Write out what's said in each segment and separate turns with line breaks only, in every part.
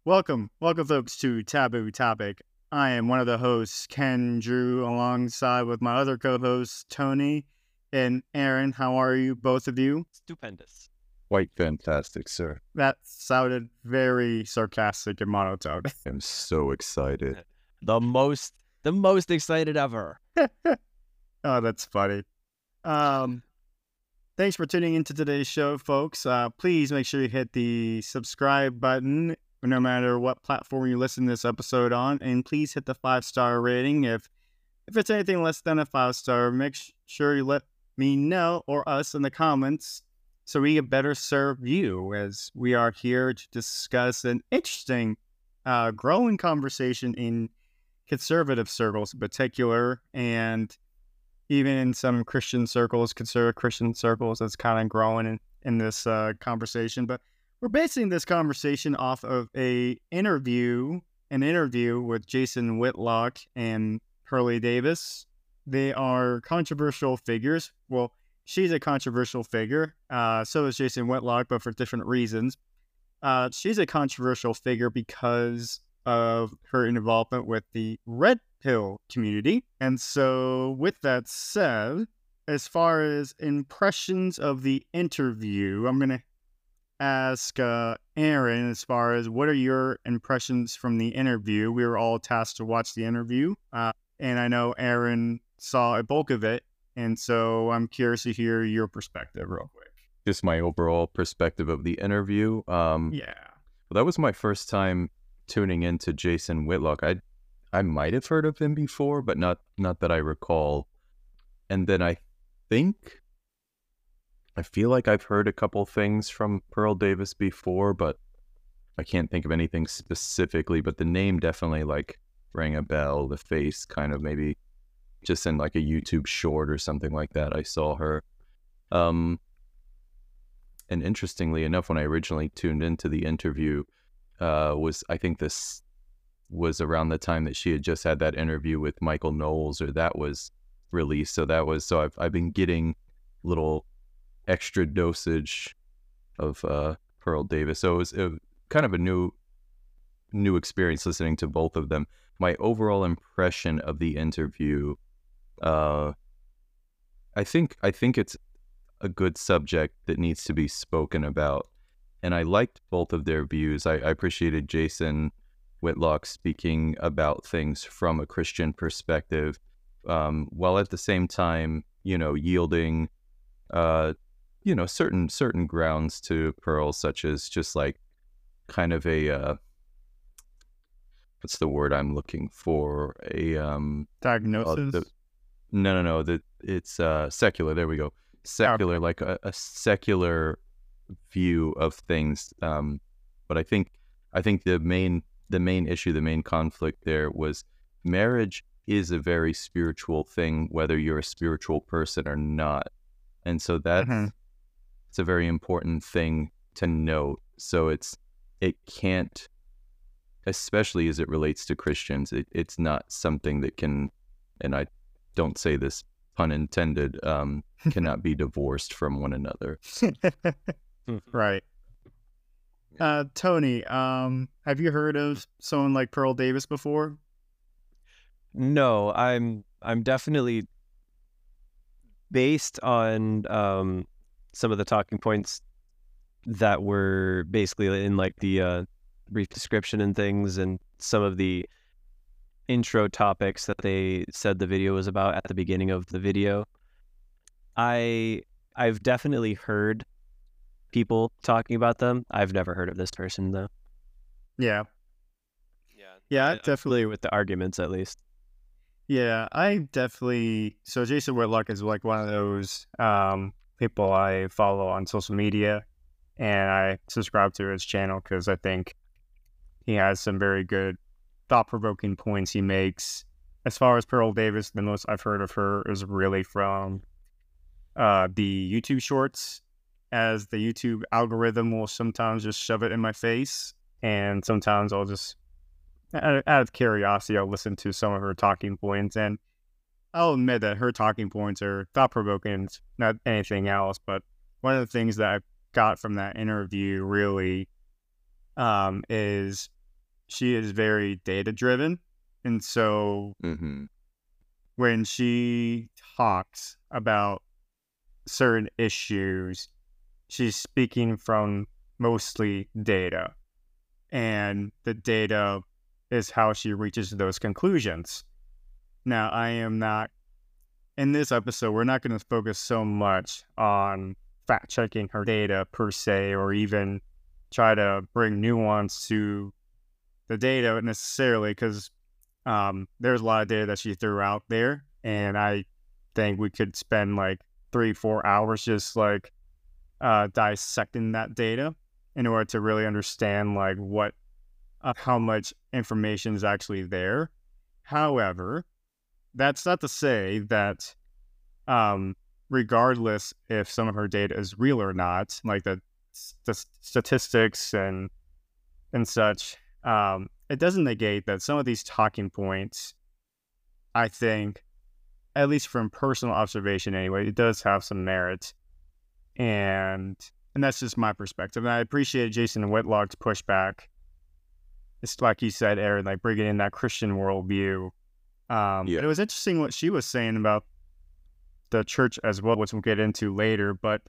Welcome, folks, to Taboo Topic. I am one of the hosts, Ken Drew, alongside with my other co-hosts, Tony and Aaron. How are you, both of you?
Stupendous.
Quite fantastic, sir.
That sounded very sarcastic and monotone.
I'm so excited.
The most excited ever.
Oh, that's funny. Thanks for tuning into today's show, folks. Please make sure you hit the subscribe button no matter what platform you listen to this episode on, and please hit the 5-star rating. If it's anything less than a 5-star, make sure you let me know or us in the comments so we can better serve you, as we are here to discuss an interesting, growing conversation in conservative circles in particular, and even in some Christian circles, conservative Christian circles, that's kind of growing in this conversation. But we're basing this conversation off of an interview with Jason Whitlock and Pearlie Davis. They are controversial figures. Well, she's a controversial figure. So is Jason Whitlock, but for different reasons. She's a controversial figure because of her involvement with the Red Pill community. And so with that said, as far as impressions of the interview, I'm going to ask Aaron, as far as what are your impressions from the interview? We were all tasked to watch the interview, and I know Aaron saw a bulk of it, and so I'm curious to hear your perspective real quick.
Just my overall perspective of the interview.
Yeah.
Well, that was my first time tuning into Jason Whitlock. I might have heard of him before, but not that I recall. And then I feel like I've heard a couple things from Pearl Davis before, but I can't think of anything specifically. But the name definitely like rang a bell. The face kind of maybe just in like a YouTube short or something like that. I saw her. And interestingly enough, when I originally tuned into the interview, I think this was around the time that she had just had that interview with Michael Knowles, or that was released. So I've been getting little extra dosage of Pearl Davis. So it was kind of a new experience listening to both of them. My overall impression of the interview, I think it's a good subject that needs to be spoken about. And I liked both of their views. I appreciated Jason Whitlock speaking about things from a Christian perspective, while at the same time, yielding, certain grounds to Pearl, such as just like kind of a, what's the word I'm looking for?
Diagnosis?
No. It's secular. There we go. Secular, okay. Like a secular view of things. But I think the main issue, the main conflict there was marriage is a very spiritual thing, whether you're a spiritual person or not. And so it's a very important thing to note. So it can't, especially as it relates to Christians, it's not something that can, and I don't say this pun intended, cannot be divorced from one another.
Right. Tony, have you heard of someone like Pearl Davis before?
No, I'm definitely, based on some of the talking points that were basically in like the brief description and things, and some of the intro topics that they said the video was about at the beginning of the video. I've definitely heard people talking about them. I've never heard of this person though.
Yeah,
I'm
definitely
familiar with the arguments at least.
Yeah, so Jason Whitlock is like one of those people I follow on social media, and I subscribe to his channel because I think he has some very good thought-provoking points he makes. As far as Pearl Davis, the most I've heard of her is really from the YouTube shorts, as the YouTube algorithm will sometimes just shove it in my face, and sometimes I'll just, out of curiosity, I'll listen to some of her talking points, and I'll admit that her talking points are thought-provoking, not anything else. But one of the things that I got from that interview really is she is very data driven. And so
Mm-hmm.
when she talks about certain issues, she's speaking from mostly data. And the data is how she reaches those conclusions. Now, I am not, in this episode, we're not going to focus so much on fact checking her data per se, or even try to bring nuance to the data necessarily, because there's a lot of data that she threw out there. And I think we could spend like 3-4 hours just like dissecting that data in order to really understand like what how much information is actually there. However, that's not to say that regardless if some of her data is real or not, like the statistics and such, it doesn't negate that some of these talking points, I think, at least from personal observation anyway, it does have some merit. And that's just my perspective. And I appreciate Jason Whitlock's pushback. It's like you said, Aaron, like bringing in that Christian worldview. But it was interesting what she was saying about the church as well, which we'll get into later. But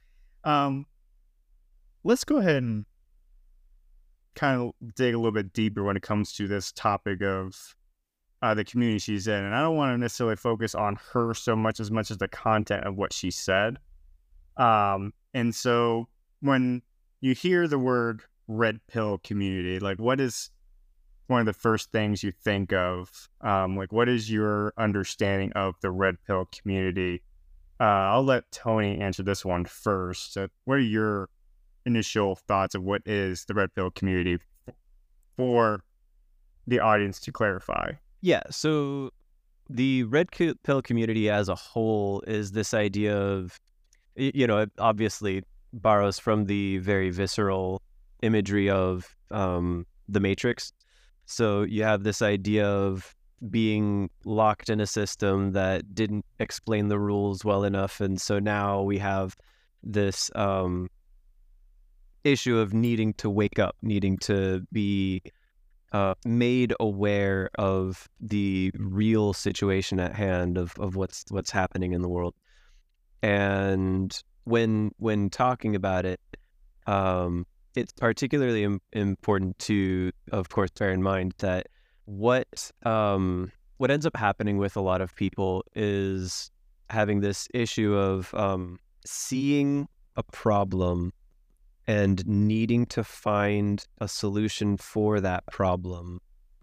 let's go ahead and kind of dig a little bit deeper when it comes to this topic of the community she's in. And I don't want to necessarily focus on her so much as the content of what she said. And so when you hear the word red pill community, like what is one of the first things you think of? Like what is your understanding of the red pill community? I'll let Tony answer this one first. What are your initial thoughts of what is the red pill community for the audience to clarify?
Yeah, so the red pill community as a whole is this idea of, it obviously borrows from the very visceral imagery of the Matrix. So you have this idea of being locked in a system that didn't explain the rules well enough. And so now we have this issue of needing to wake up, needing to be made aware of the real situation at hand of what's happening in the world. And when talking about it, it's particularly important to, of course, bear in mind that what ends up happening with a lot of people is having this issue of seeing a problem and needing to find a solution for that problem,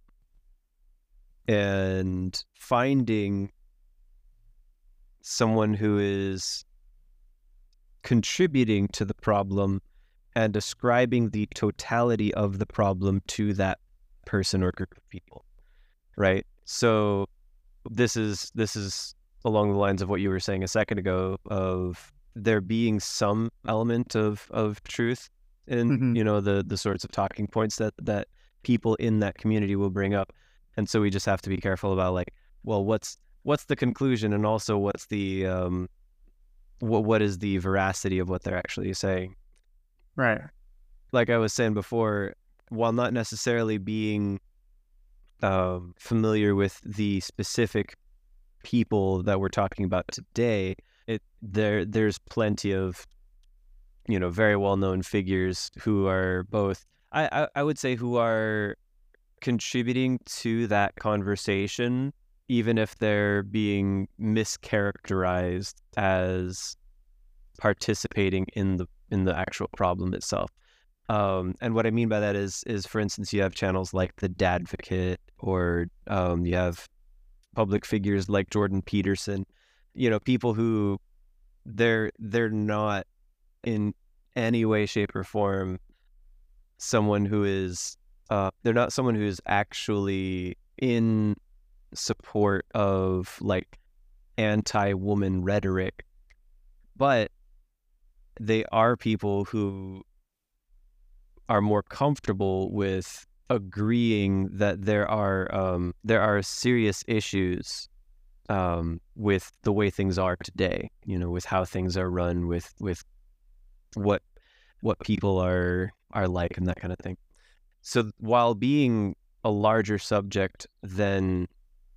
and finding someone who is contributing to the problem and ascribing the totality of the problem to that person or group of people, right? So this is along the lines of what you were saying a second ago of there being some element of truth in the sorts of talking points that people in that community will bring up. And so we just have to be careful about like, well, what's the conclusion, and also what's the what is the veracity of what they're actually saying.
Right.
Like I was saying before, while not necessarily being familiar with the specific people that we're talking about today, there's plenty of very well-known figures who are both I would say who are contributing to that conversation, even if they're being mischaracterized as participating in the actual problem itself. And what I mean by that is for instance, you have channels like the Dadvocate, or you have public figures like Jordan Peterson, people who they're not in any way, shape, or form someone who is they're not someone who's actually in support of like anti-woman rhetoric, but they are people who are more comfortable with agreeing that there are serious issues with the way things are today, with how things are run, with what people are like, and that kind of thing. So while being a larger subject than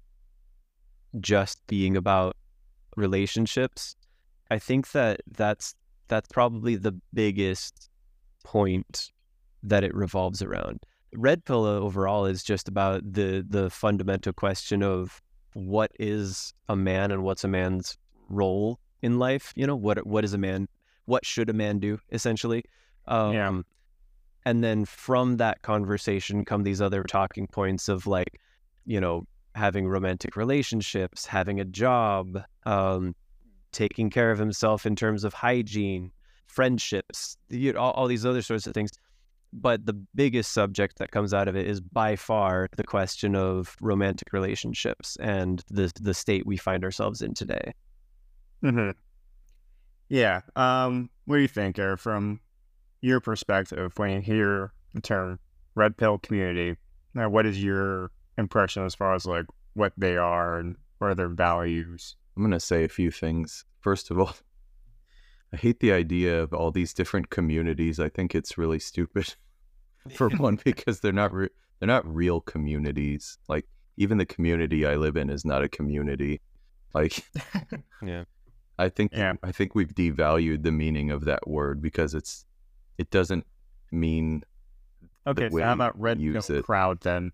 just being about relationships. I think that that's probably the biggest point that it revolves around. Red Pill overall is just about the fundamental question of what is a man and what's a man's role in life. You know, what is a man? What should a man do, essentially?
Yeah.
And then from that conversation come these other talking points of like, you know, having romantic relationships, having a job, taking care of himself in terms of hygiene, friendships, all these other sorts of things. But the biggest subject that comes out of it is by far the question of romantic relationships and the state we find ourselves in today.
Mm-hmm. Yeah. What do you think, Eric, from your perspective when you hear the term Red Pill community? Now, what is your impression as far as like what they are and what are their values?
I'm going to say a few things. First of all, I hate the idea of all these different communities. I think it's really stupid. For one, because they're not real communities. Like even the community I live in is not a community. Like,
yeah,
I think we've devalued the meaning of that word because it doesn't mean.
Okay, so how about Red Pill crowd then?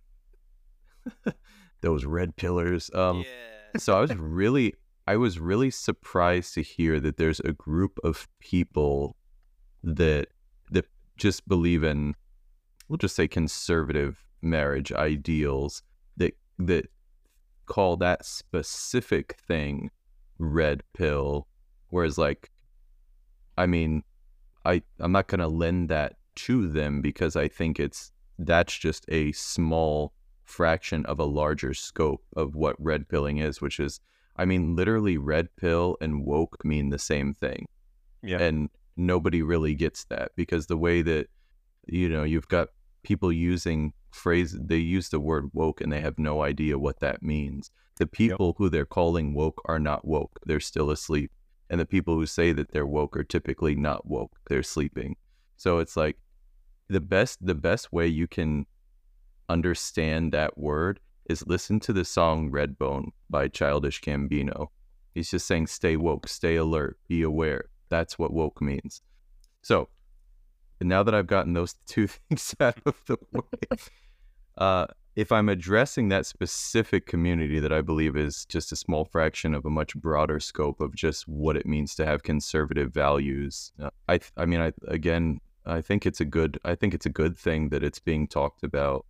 Those red pillars. So I was really surprised to hear that there's a group of people that just believe in, we'll just say, conservative marriage ideals that call that specific thing red pill, whereas like, I mean, I'm not going to lend that to them because I think that's just a small fraction of a larger scope of what red pilling is, which is, I mean, literally red pill and woke mean the same thing.
Yeah.
And nobody really gets that because the way that, you know, you've got people using they use the word woke and they have no idea what that means. The people who they're calling woke are not woke. They're still asleep. And the people who say that they're woke are typically not woke. They're sleeping. So it's like the best way you can understand that word is listen to the song Redbone by Childish Gambino. He's just saying, stay woke, stay alert, be aware. That's what woke means. So now that I've gotten those two things out of the way, if I'm addressing that specific community that I believe is just a small fraction of a much broader scope of just what it means to have conservative values, I think it's a good thing that it's being talked about.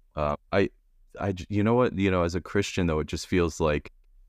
You know what, as a Christian though, it just feels like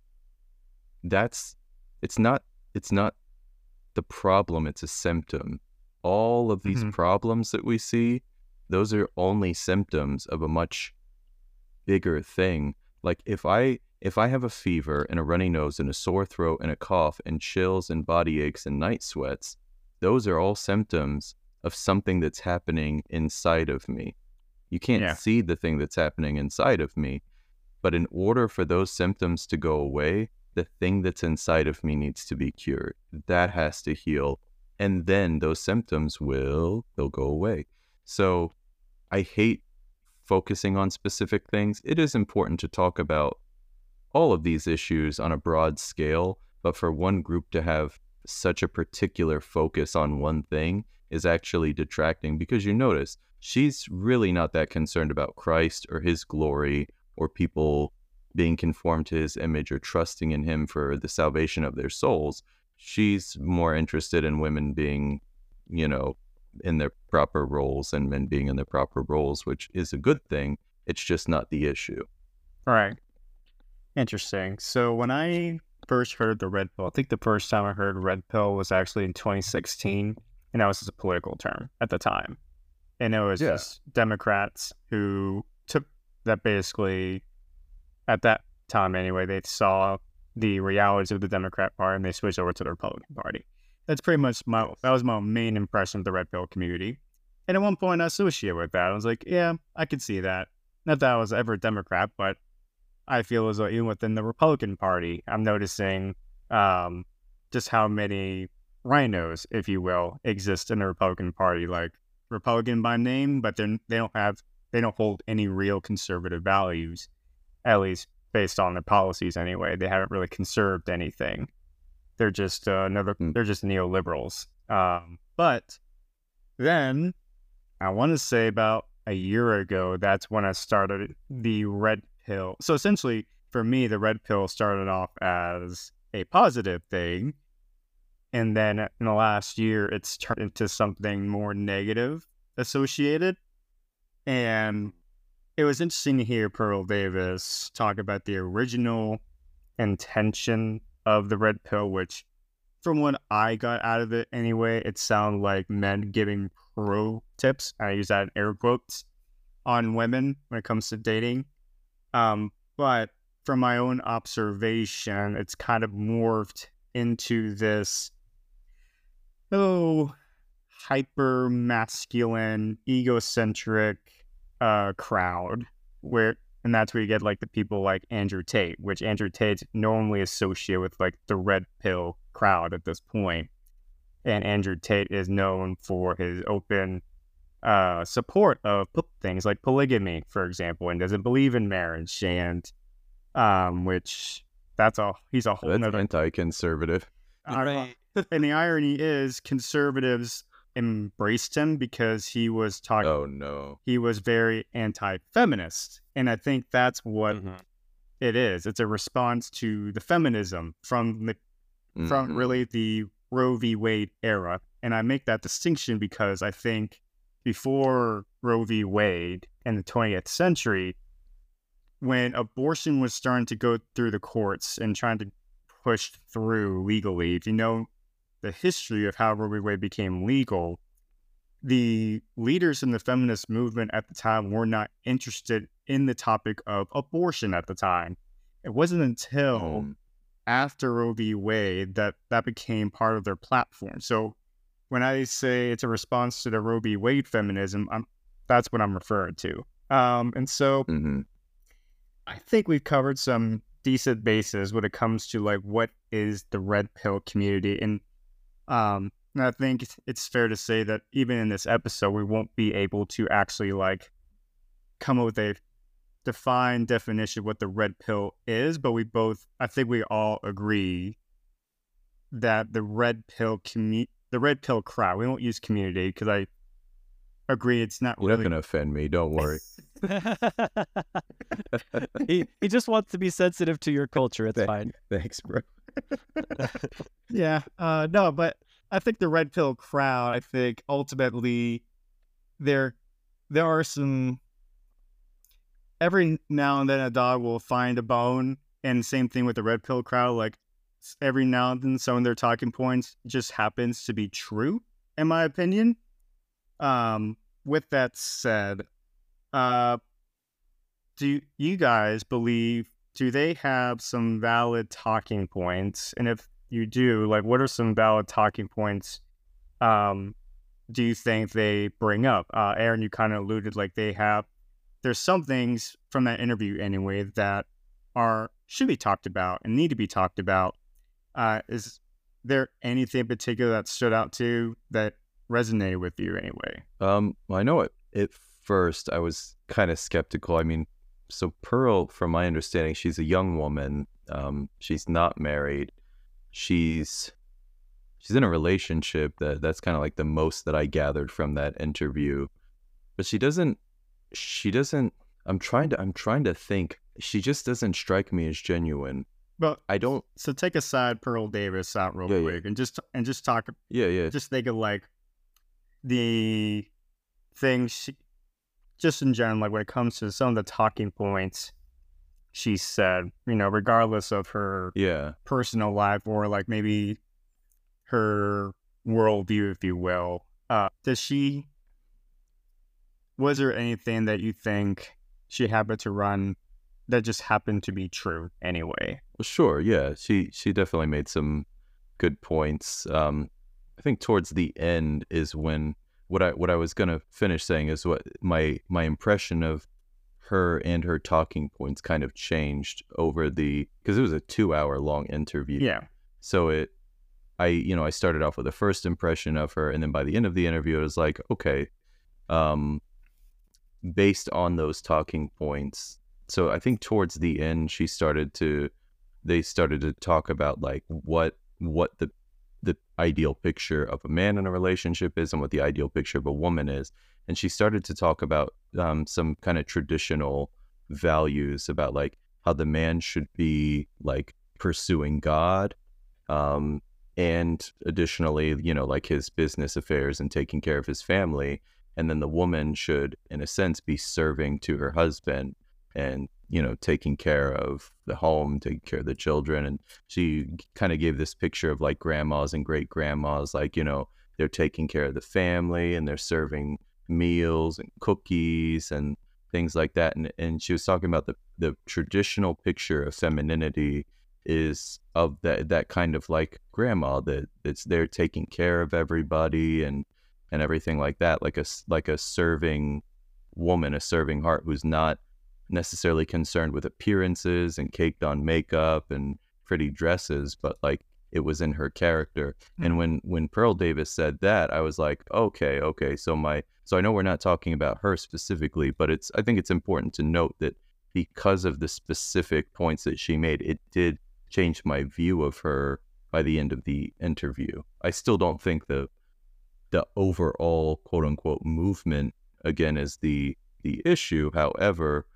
it's not the problem, it's a symptom. All of these problems that we see, those are only symptoms of a much bigger thing. Like if I have a fever and a runny nose and a sore throat and a cough and chills and body aches and night sweats, those are all symptoms of something that's happening inside of me. You can't see the thing that's happening inside of me, but in order for those symptoms to go away, the thing that's inside of me needs to be cured. That has to heal. And then those symptoms they'll go away. So I hate focusing on specific things. It is important to talk about all of these issues on a broad scale, but for one group to have such a particular focus on one thing is actually detracting, because you notice she's really not that concerned about Christ or his glory or people being conformed to his image or trusting in him for the salvation of their souls. She's more interested in women being, in their proper roles and men being in their proper roles, which is a good thing. It's just not the issue.
All right. Interesting. So when I first heard the red pill, I think the first time I heard red pill was actually in 2016, and that was just a political term at the time. And it was just Democrats who took that, basically, at that time anyway, they saw the realities of the Democrat Party and they switched over to the Republican Party. That's pretty much that was my main impression of the red pill community. And at one point I associated with that. I was like, yeah, I could see that. Not that I was ever a Democrat, but I feel as though even within the Republican Party, I'm noticing just how many rhinos, if you will, exist in the Republican Party. Like Republican by name, but they don't have they don't hold any real conservative values, at least based on their policies anyway. They haven't really conserved anything. They're just they're just neoliberals. But then I want to say about a year ago, that's when I started the red pill. So essentially, for me, the red pill started off as a positive thing. And then in the last year, it's turned into something more negative associated. And it was interesting to hear Pearl Davis talk about the original intention of the red pill, which from what I got out of it anyway, it sounded like men giving pro tips. I use that in air quotes on women when it comes to dating. But from my own observation, it's kind of morphed into this hyper masculine, egocentric crowd and that's where you get like the people like Andrew Tate, which Andrew Tate's normally associated with like the red pill crowd at this point. And Andrew Tate is known for his open support of things like polygamy, for example, and doesn't believe in marriage, and which he's a whole
That's
nother
anti-conservative.
Right.
And the irony is conservatives embraced him because he was talking.
Oh no.
He was very anti-feminist, and I think that's what it is. It's a response to the feminism from really the Roe v. Wade era, and I make that distinction because I think before Roe v. Wade in the 20th century, when abortion was starting to go through the courts and trying to push through legally, if you know the history of how Roe v. Wade became legal, the leaders in the feminist movement at the time were not interested in the topic of abortion at the time. It wasn't until after Roe v. Wade that became part of their platform. So when I say it's a response to the Roe v. Wade feminism, that's what I'm referring to. And so I think we've covered some decent bases when it comes to like what is the red pill community. And I think it's fair to say that even in this episode, we won't be able to actually like come up with a defined definition of what the red pill is, but I think we all agree that the red pill crowd, we won't use community because I agree it's not
You're
really
not going to offend me, don't worry.
he just wants to be sensitive to your culture. It's fine.
Thanks, bro.
Yeah. No, but I think the red pill crowd, I think ultimately there are some, every now and then a dog will find a bone, and same thing with the red pill crowd. Like every now and then some of their talking points just happens to be true, in my opinion. With that said, do you guys believe, do they have some valid talking points? And if you do, like, what are some valid talking points do you think they bring up? Aaron, you kind of alluded like there's some things from that interview anyway that should be talked about and need to be talked about. Is there anything in particular that stood out to you that resonated with you anyway?
Well, I know at first I was kind of skeptical. I mean, so Pearl, from my understanding, she's a young woman. She's not married. She's in a relationship. That's kind of like the most that I gathered from that interview. But she doesn't. I'm trying to think. She just doesn't strike me as genuine.
But
I don't.
So take aside Pearl Davis out real quick and just talk.
Yeah.
Just think of like the things, just in general, like when it comes to some of the talking points she said, regardless of her personal life or like maybe her worldview, if you will. Was there anything that you think she happened to run that just happened to be true anyway?
Well, sure, yeah. She definitely made some good points. I think towards the end is when what I was gonna finish saying is what my impression of her and her talking points kind of changed over because it was a 2-hour long interview.
Yeah.
So I started off with a first impression of her, and then by the end of the interview, it was like, okay, based on those talking points, so I think towards the end they started to talk about like what the ideal picture of a man in a relationship is and what the ideal picture of a woman is. And she started to talk about some kind of traditional values about like how the man should be like pursuing God, and additionally, like his business affairs and taking care of his family. And then the woman should, in a sense, be serving to her husband and, taking care of the home, taking care of the children. And she kind of gave this picture of like grandmas and great grandmas, like, they're taking care of the family and they're serving meals and cookies and things like that. And she was talking about the traditional picture of femininity is of that kind of like grandma that's there taking care of everybody and everything like that, like a serving woman, a serving heart who's not necessarily concerned with appearances and caked on makeup and pretty dresses, but like it was in her character. And when Pearl Davis said that, I was like, okay, so I know we're not talking about her specifically, but I think it's important to note that because of the specific points that she made, it did change my view of her by the end of the interview. I still don't think the overall quote unquote movement again is the issue. However,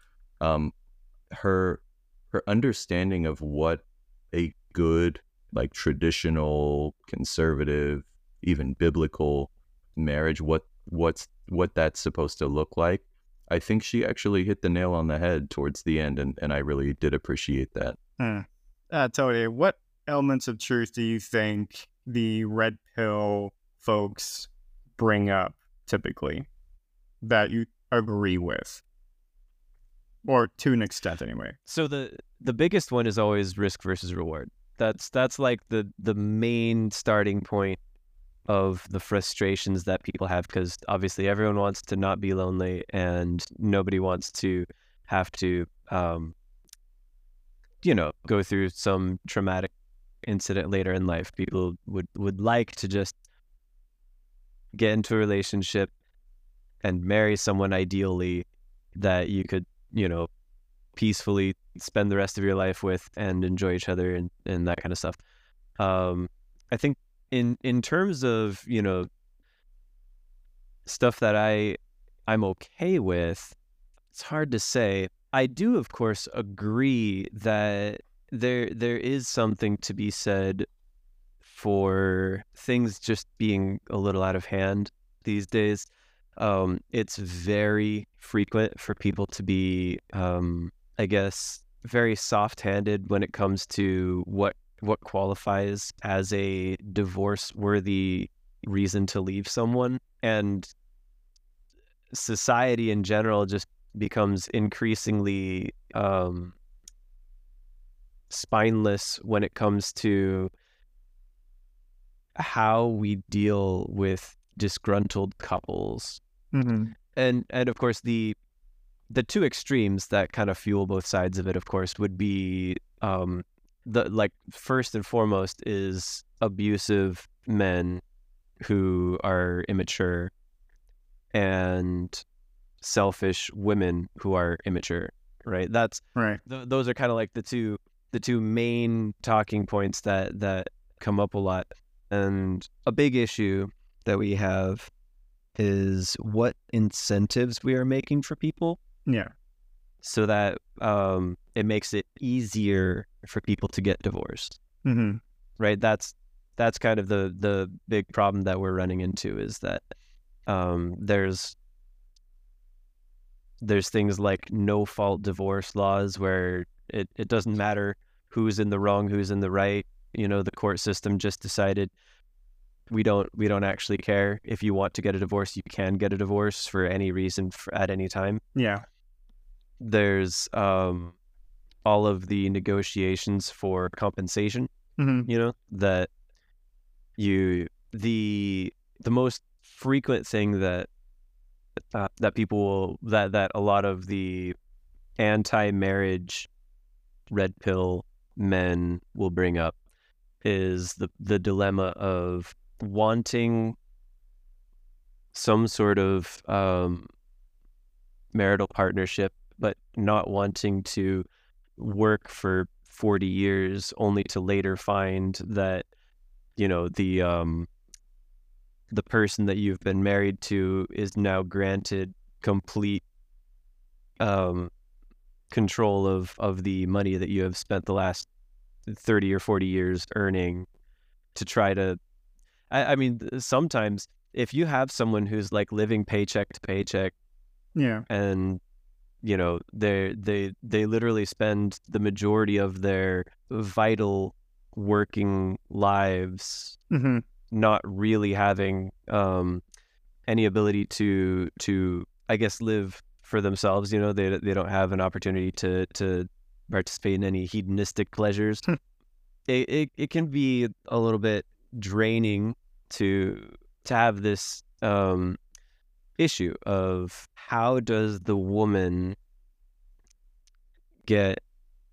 her understanding of what a good, like traditional, conservative, even biblical marriage, what that's supposed to look like, I think she actually hit the nail on the head towards the end, and I really did appreciate that.
Totally. What elements of truth do you think the red pill folks bring up typically that you agree with? Or to an extent anyway.
So the biggest one is always risk versus reward. That's like the main starting point of the frustrations that people have, because obviously everyone wants to not be lonely and nobody wants to have to go through some traumatic incident later in life. People would like to just get into a relationship and marry someone ideally that you could, peacefully spend the rest of your life with and enjoy each other and that kind of stuff. I think in terms of, stuff that I'm okay with, it's hard to say. I do, of course, agree that there is something to be said for things just being a little out of hand these days. It's very frequent for people to be, I guess, very soft-handed when it comes to what qualifies as a divorce-worthy reason to leave someone. And society in general just becomes increasingly spineless when it comes to how we deal with disgruntled couples.
Mm-hmm.
And of course the two extremes that kind of fuel both sides of it, of course, would be first and foremost is abusive men who are immature and selfish women who are immature, right? That's
right.
Those are kind of like the two main talking points that come up a lot. And a big issue that we have is what incentives we are making for people.
Yeah.
So that it makes it easier for people to get divorced.
Mm-hmm.
Right? That's kind of the big problem that we're running into, is that there's things like no-fault divorce laws where it doesn't matter who's in the wrong, who's in the right. The court system just decided we don't actually care. If you want to get a divorce, you can get a divorce for any reason at any time.
Yeah.
There's all of the negotiations for compensation.
Mm-hmm.
That the most frequent thing that people that a lot of the anti-marriage red pill men will bring up is the dilemma of wanting some sort of marital partnership, but not wanting to work for 40 years only to later find that, the person that you've been married to is now granted complete control of the money that you have spent the last 30 or 40 years earning to try to, I mean, sometimes if you have someone who's like living paycheck to paycheck,
Yeah.
and they literally spend the majority of their vital working lives
Mm-hmm.
not really having any ability to I guess live for themselves. They don't have an opportunity to participate in any hedonistic pleasures. It can be a little bit draining to have this issue of how does the woman get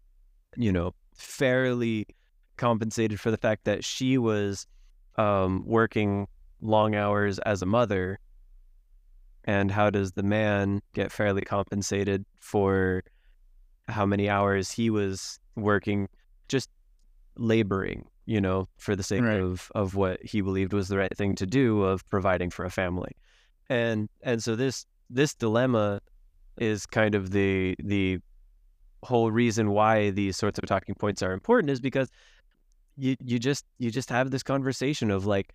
fairly compensated for the fact that she was working long hours as a mother, and how does the man get fairly compensated for how many hours he was working just laboring, for the sake
Right.
of what he believed was the right thing to do, of providing for a family. And so this dilemma is kind of the whole reason why these sorts of talking points are important, is because you just have this conversation of like,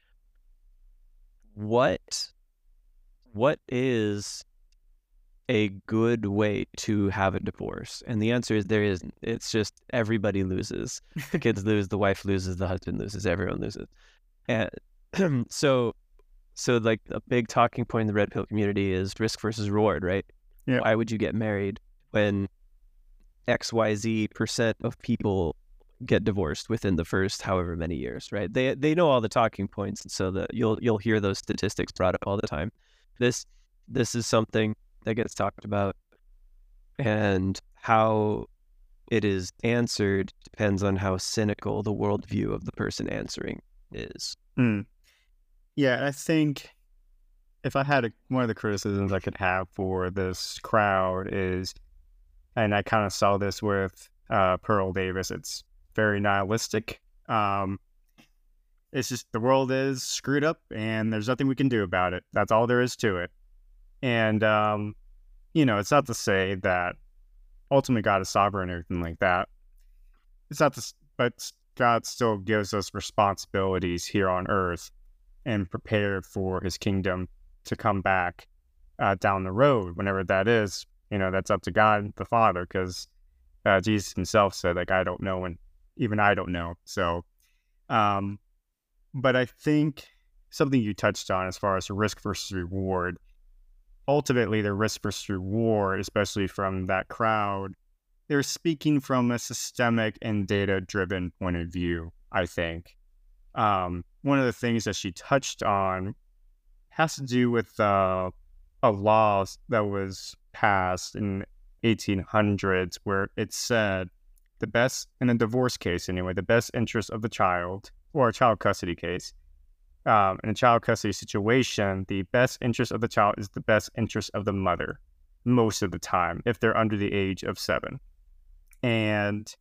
what is a good way to have a divorce? And the answer is there isn't. It's just everybody loses. The kids lose, the wife loses, the husband loses, everyone loses. And so like a big talking point in the red pill community is risk versus reward, right?
Yeah.
Why would you get married when XYZ% of people get divorced within the first however many years, right? They know all the talking points, so that you'll hear those statistics brought up all the time. This is something that gets talked about, and how it is answered depends on how cynical the worldview of the person answering is.
Yeah, I think if I had one of the criticisms I could have for this crowd is, and I kind of saw this with Pearl Davis, it's very nihilistic. It's just the world is screwed up and there's nothing we can do about it. That's all there is to it. And, it's not to say that ultimately God is sovereign or anything like that. It's not to, but God still gives us responsibilities here on earth and prepared for his kingdom to come back down the road, whenever that is. That's up to God the Father, because Jesus himself said, like, I don't know, and even I don't know. So, but I think something you touched on as far as risk versus reward, ultimately the risk versus reward, especially from that crowd, they're speaking from a systemic and data-driven point of view, I think. One of the things that she touched on has to do with a law that was passed in 1800s, where it said the best, in a divorce case anyway, the best interest of the child, or a child custody case, in a child custody situation, the best interest of the child is the best interest of the mother most of the time, if they're under the age of 7. And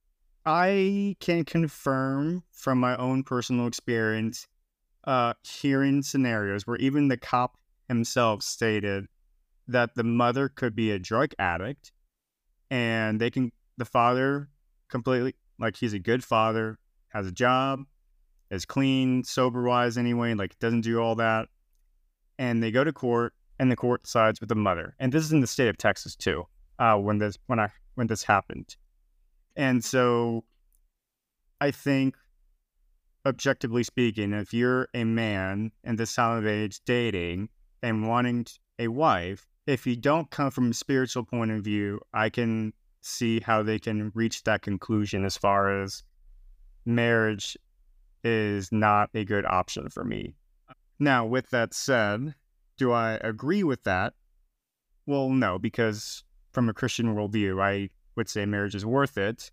I can confirm from my own personal experience, hearing scenarios where even the cop himself stated that the mother could be a drug addict, and the father completely, like, he's a good father, has a job, is clean, sober-wise anyway, like, doesn't do all that, and they go to court, and the court sides with the mother. And this is in the state of Texas too, when this happened. And so I think, objectively speaking, if you're a man in this time of age dating and wanting a wife, if you don't come from a spiritual point of view, I can see how they can reach that conclusion as far as marriage is not a good option for me. Now, with that said, do I agree with that? Well, no, because from a Christian worldview, I would say marriage is worth it.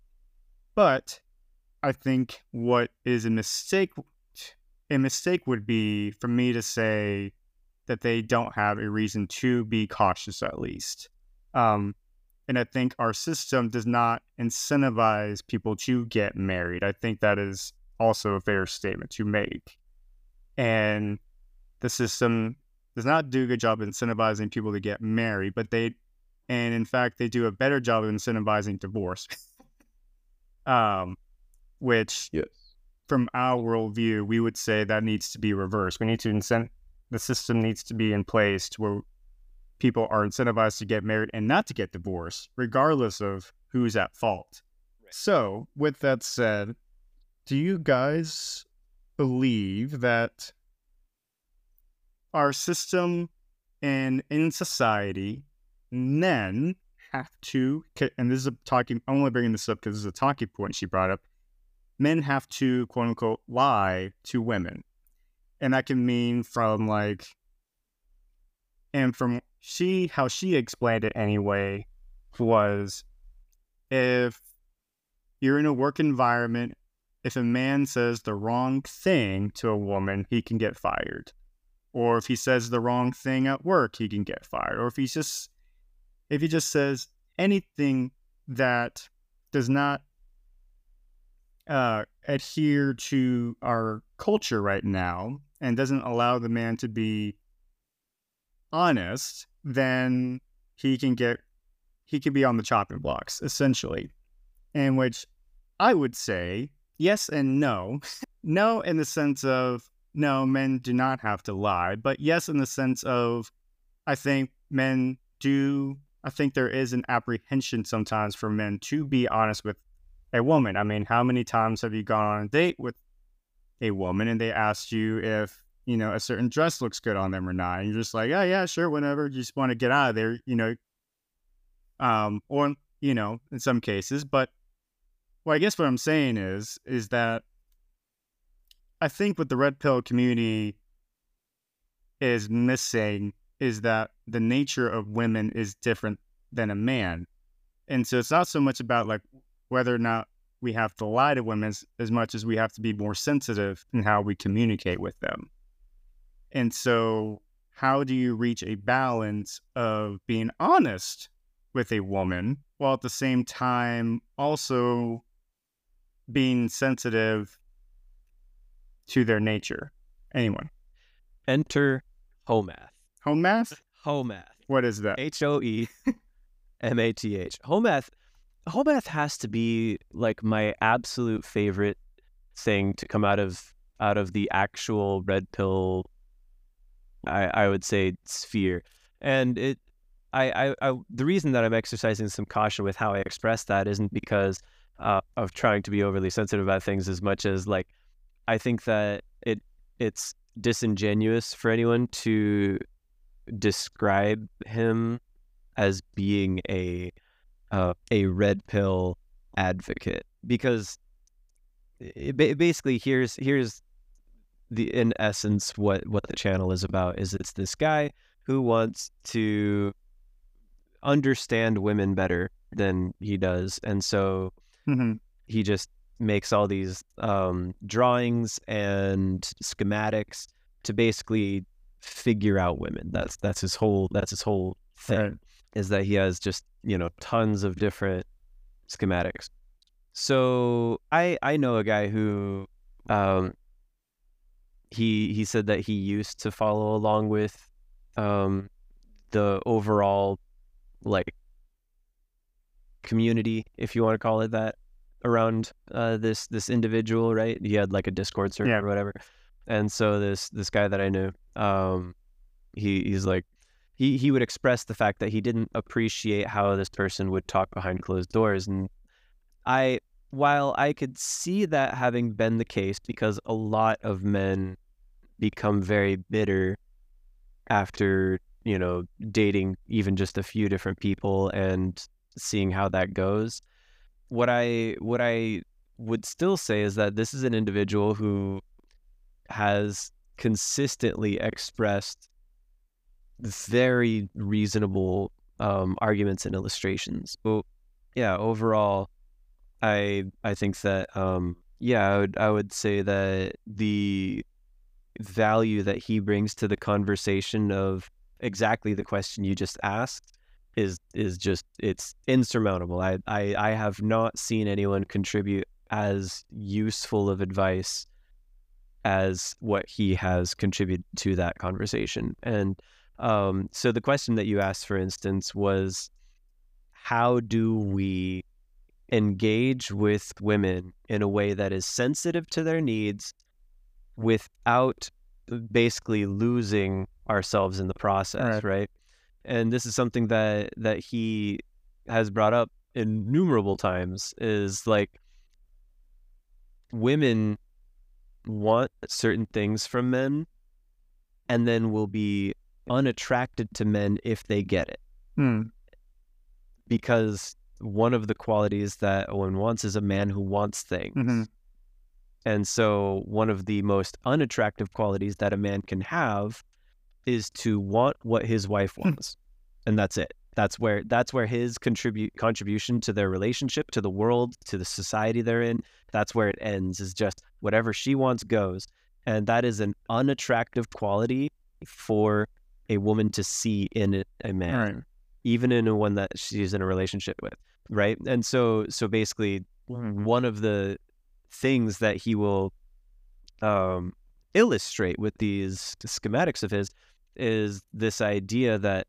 But I think what is a mistake would be for me to say that they don't have a reason to be cautious, at least. And I think our system does not incentivize people to get married. I think that is also a fair statement to make. And the system does not do a good job incentivizing people to get married, and in fact, they do a better job of incentivizing divorce. Which,
Yes.
from our worldview, we would say that needs to be reversed. We need to the system needs to be in place to where people are incentivized to get married and not to get divorced, regardless of who's at fault. Right. So, with that said, do you guys believe that our system and in society, men have to, and this is I'm only bringing this up because this is a talking point she brought up, men have to, quote unquote, lie to women. And that can mean from how she explained it anyway, was if you're in a work environment, if a man says the wrong thing to a woman, he can get fired. Or if he says the wrong thing at work, he can get fired. Or if he just says anything that does not adhere to our culture right now and doesn't allow the man to be honest, then he can be on the chopping blocks, essentially. In which I would say yes and no. No in the sense of, no, men do not have to lie, but yes in the sense of, I think there is an apprehension sometimes for men to be honest with a woman. I mean, how many times have you gone on a date with a woman and they asked you if, a certain dress looks good on them or not? And you're just like, oh, yeah, sure, whatever. You just want to get out of there, or, in some cases. But, well, I guess what I'm saying is that I think what the red pill community is missing is that the nature of women is different than a man. And so it's not so much about whether or not we have to lie to women as much as we have to be more sensitive in how we communicate with them. And so how do you reach a balance of being honest with a woman while at the same time also being sensitive to their nature? Anyone?
Enter HOMATH.
HOMATH?
HOMATH.
What is that?
HOEMATH. HOMATH has to be my absolute favorite thing to come out of the actual red pill, I would say, sphere. And the reason that I'm exercising some caution with how I express that isn't because of trying to be overly sensitive about things as much as I think that it's disingenuous for anyone to describe him as being a red pill advocate, because basically here's in essence what the channel is about. Is it's this guy who wants to understand women better than he does, and so he just makes all these drawings and schematics to basically figure out women. That's his whole thing. Right. Is that he has just tons of different schematics. So I know a guy who he said that he used to follow along with the overall community, if you want to call it that, around this individual, right? He had a Discord server or whatever. And so this guy that I knew, he's he would express the fact that he didn't appreciate how this person would talk behind closed doors. And while I could see that having been the case, because a lot of men become very bitter after, dating even just a few different people and seeing how that goes. What I would still say is that this is an individual who has consistently expressed very reasonable arguments and illustrations. But yeah, overall, I think that I would say that the value that he brings to the conversation of exactly the question you just asked is just, it's insurmountable. I have not seen anyone contribute as useful of advice as what he has contributed to that conversation. And so the question that you asked, for instance, was, how do we engage with women in a way that is sensitive to their needs without basically losing ourselves in the process, right? And this is something that he has brought up innumerable times, is like, women want certain things from men and then will be unattracted to men if they get it. Because one of the qualities that Owen wants is a man who wants things. And so one of the most unattractive qualities that a man can have is to want what his wife wants. And that's it. That's where his contribution to their relationship, to the world, to the society they're in, that's where it ends, is just whatever she wants goes. And that is an unattractive quality for a woman to see in a man, even in a one that she's in a relationship with, right? And so basically, one of the things that he will illustrate with these schematics of his is this idea that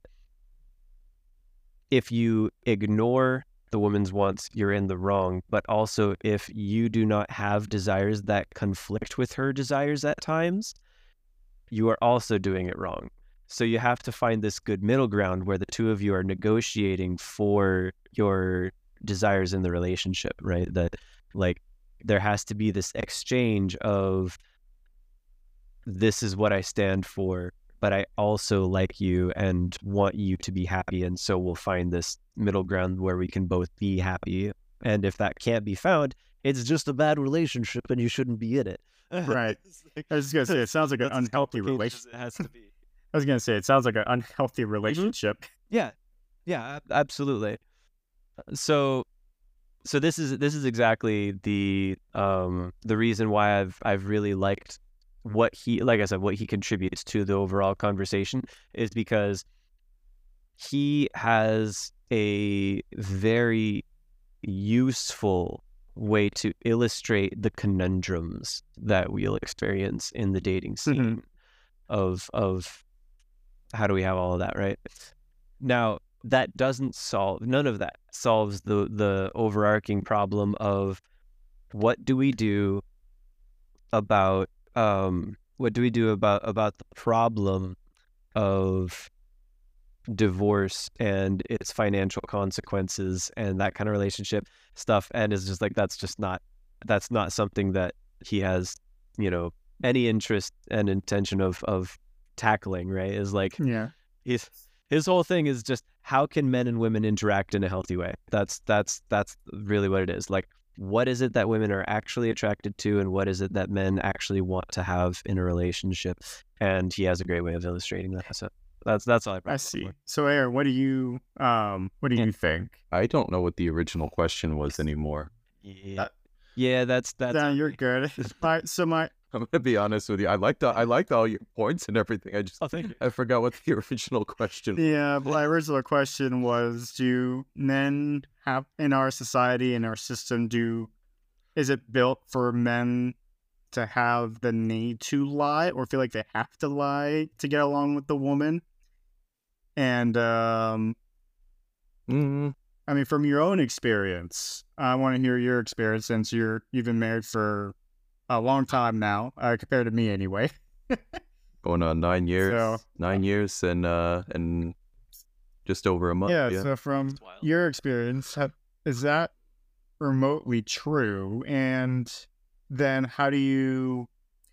if you ignore the woman's wants, you're in the wrong. But also, if you do not have desires that conflict with her desires at times, you are also doing it wrong. So you have to find this good middle ground where the two of you are negotiating for your desires in the relationship, right? That, like, there has to be this exchange of, this is what I stand for, but I also like you and want you to be happy. And so we'll find this middle ground where we can both be happy. And if that can't be found, it's just a bad relationship and you shouldn't be in it.
Right. I was just going to say, it sounds like an unhealthy relationship.
It has to be.
I was going to say, it sounds like an unhealthy relationship.
Yeah, absolutely. So this is exactly the reason why I've really liked what he, like I said, what he contributes to the overall conversation, is because he has a very useful way to illustrate the conundrums that we'll experience in the dating scene of how do we have all of that, right? Now, that doesn't solve, none of that solves the overarching problem of what do we do about the problem of divorce and its financial consequences and that kind of relationship stuff. And it's just like, that's not something that he has, any interest and intention of tackling, right? Is like, his whole thing is just, how can men and women interact in a healthy way? That's really what it is. Like, what is it that women are actually attracted to, and what is it that men actually want to have in a relationship? And he has a great way of illustrating that. So that's all
I see. So, Aaron, what do you think?
I don't know what the original question was anymore.
Yeah, that's.
No, you're good. So
I'm gonna be honest with you. I liked all your points and everything. I forgot what the original question was.
Yeah, my original question was, do men have, in our society, in our system, is it built for men to have the need to lie or feel like they have to lie to get along with the woman? And I mean, from your own experience, I want to hear your experience, since you've been married for a long time now, compared to me anyway.
Going on 9 years.
So,
9 years and just over a month.
Yeah. So from your experience, is that remotely true? And then how do you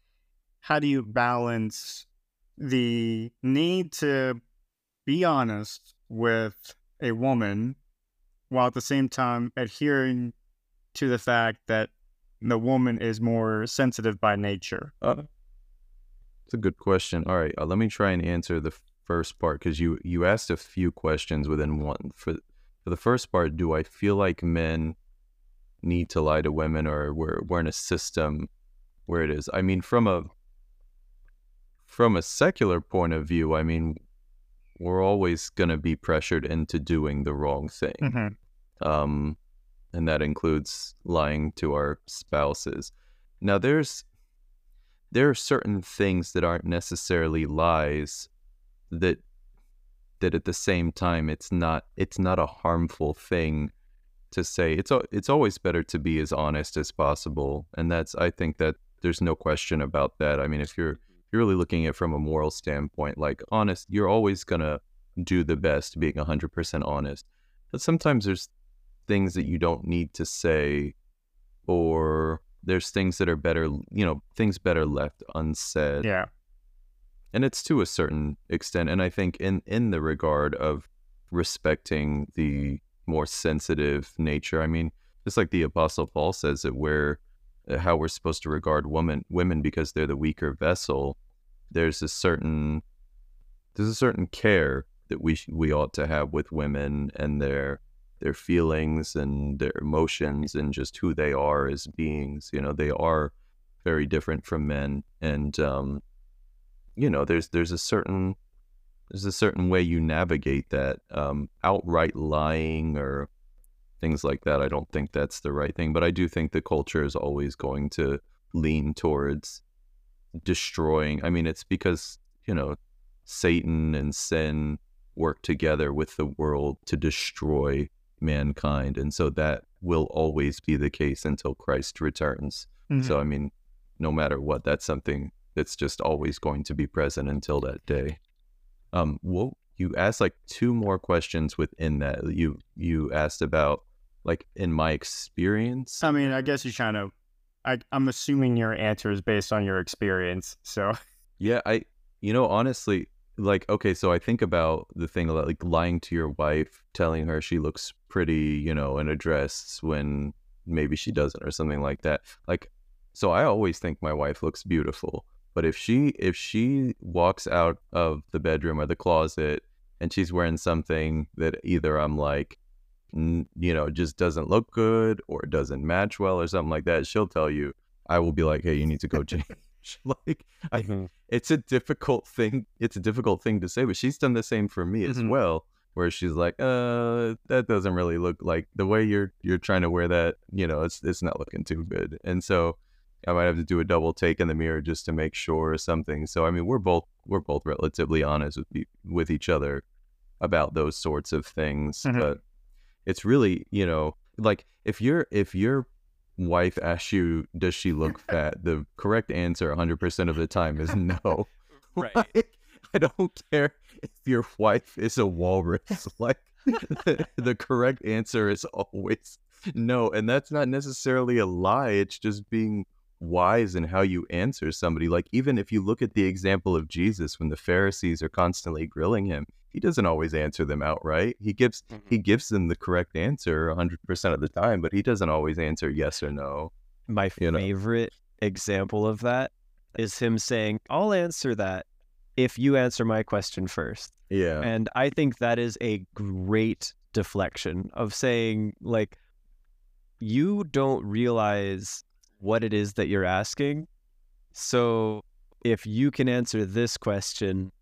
balance the need to be honest with a woman while at the same time adhering to the fact that the woman is more sensitive by nature?
It's a good question. All right, let me try and answer the first part, because you asked a few questions within one. For the first part, do I feel like men need to lie to women, or we're in a system where it is? I mean, from from a secular point of view, I mean, we're always going to be pressured into doing the wrong thing.
Mm-hmm.
And that includes lying to our spouses. Now, there are certain things that aren't necessarily lies that at the same time it's not a harmful thing to say. It's always better to be as honest as possible, and I think that there's no question about that. I mean, if you're really looking at it from a moral standpoint, like honest, you're always gonna do the best being 100% honest. But sometimes there's things that you don't need to say, or there's things that are better, things better left unsaid.
Yeah.
And it's to a certain extent. And I think in the regard of respecting the more sensitive nature, I mean, just like the Apostle Paul says that how we're supposed to regard women because they're the weaker vessel, there's a certain care that we ought to have with women and their feelings and their emotions and just who they are as beings. They are very different from men, and there's a certain way you navigate that. Outright lying or things like that, I don't think that's the right thing. But I do think the culture is always going to lean towards destroying. I mean, it's because Satan and sin work together with the world to destroy mankind, and so that will always be the case until Christ returns. Mm-hmm. So I mean, no matter what, that's something that's just always going to be present until that day. Well, you asked like two more questions within that. You asked about like in my experience.
I mean, I guess you're trying to. I'm assuming your answer is based on your experience. So
yeah, honestly, like, okay, so I think about the thing about like lying to your wife, telling her she looks pretty, in a dress when maybe she doesn't, or something like that. Like, so I always think my wife looks beautiful, but if she walks out of the bedroom or the closet and she's wearing something that either I'm like, just doesn't look good or doesn't match well or something like that, she'll tell you. I will be like, hey, you need to go change. Like, it's a difficult thing. It's a difficult thing to say, but she's done the same for me as well, where she's like, that doesn't really look like the way you're trying to wear that. It's not looking too good. And so I might have to do a double take in the mirror just to make sure or something. So I mean, we're both relatively honest with each other about those sorts of things. But it's really, like if your wife asks you, does she look fat? The correct answer 100% of the time is no.
Right.
Like, I don't care if your wife is a walrus. Like the correct answer is always no. And that's not necessarily a lie. It's just being wise in how you answer somebody. Like, even if you look at the example of Jesus, when the Pharisees are constantly grilling him, he doesn't always answer them outright. He gives them the correct answer 100% of the time, but he doesn't always answer yes or no.
My favorite example of that is him saying, I'll answer that if you answer my question first.
Yeah.
And I think that is a great deflection of saying, like, you don't realize what it is that you're asking. So if you can answer this question,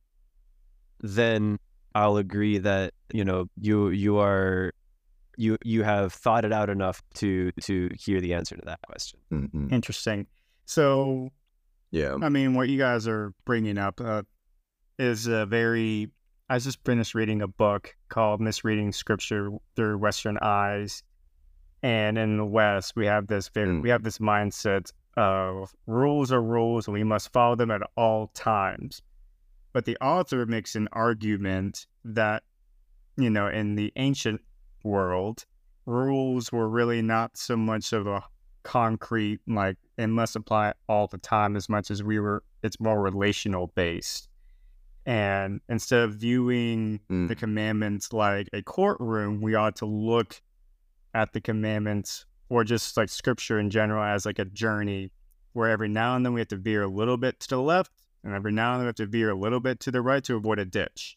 then I'll agree that, you have thought it out enough to hear the answer to that question.
Mm-hmm.
Interesting. So,
yeah,
I mean, what you guys are bringing up is I just finished reading a book called Misreading Scripture Through Western Eyes. And in the West, we have this mindset of rules are rules and we must follow them at all times. But the author makes an argument that, in the ancient world, rules were really not so much of a concrete, like, it must apply all the time as much as it's more relational based. And instead of viewing the commandments like a courtroom, we ought to look at the commandments, or just like scripture in general, as like a journey where every now and then we have to veer a little bit to the left, and every now and then we have to veer a little bit to the right to avoid a ditch.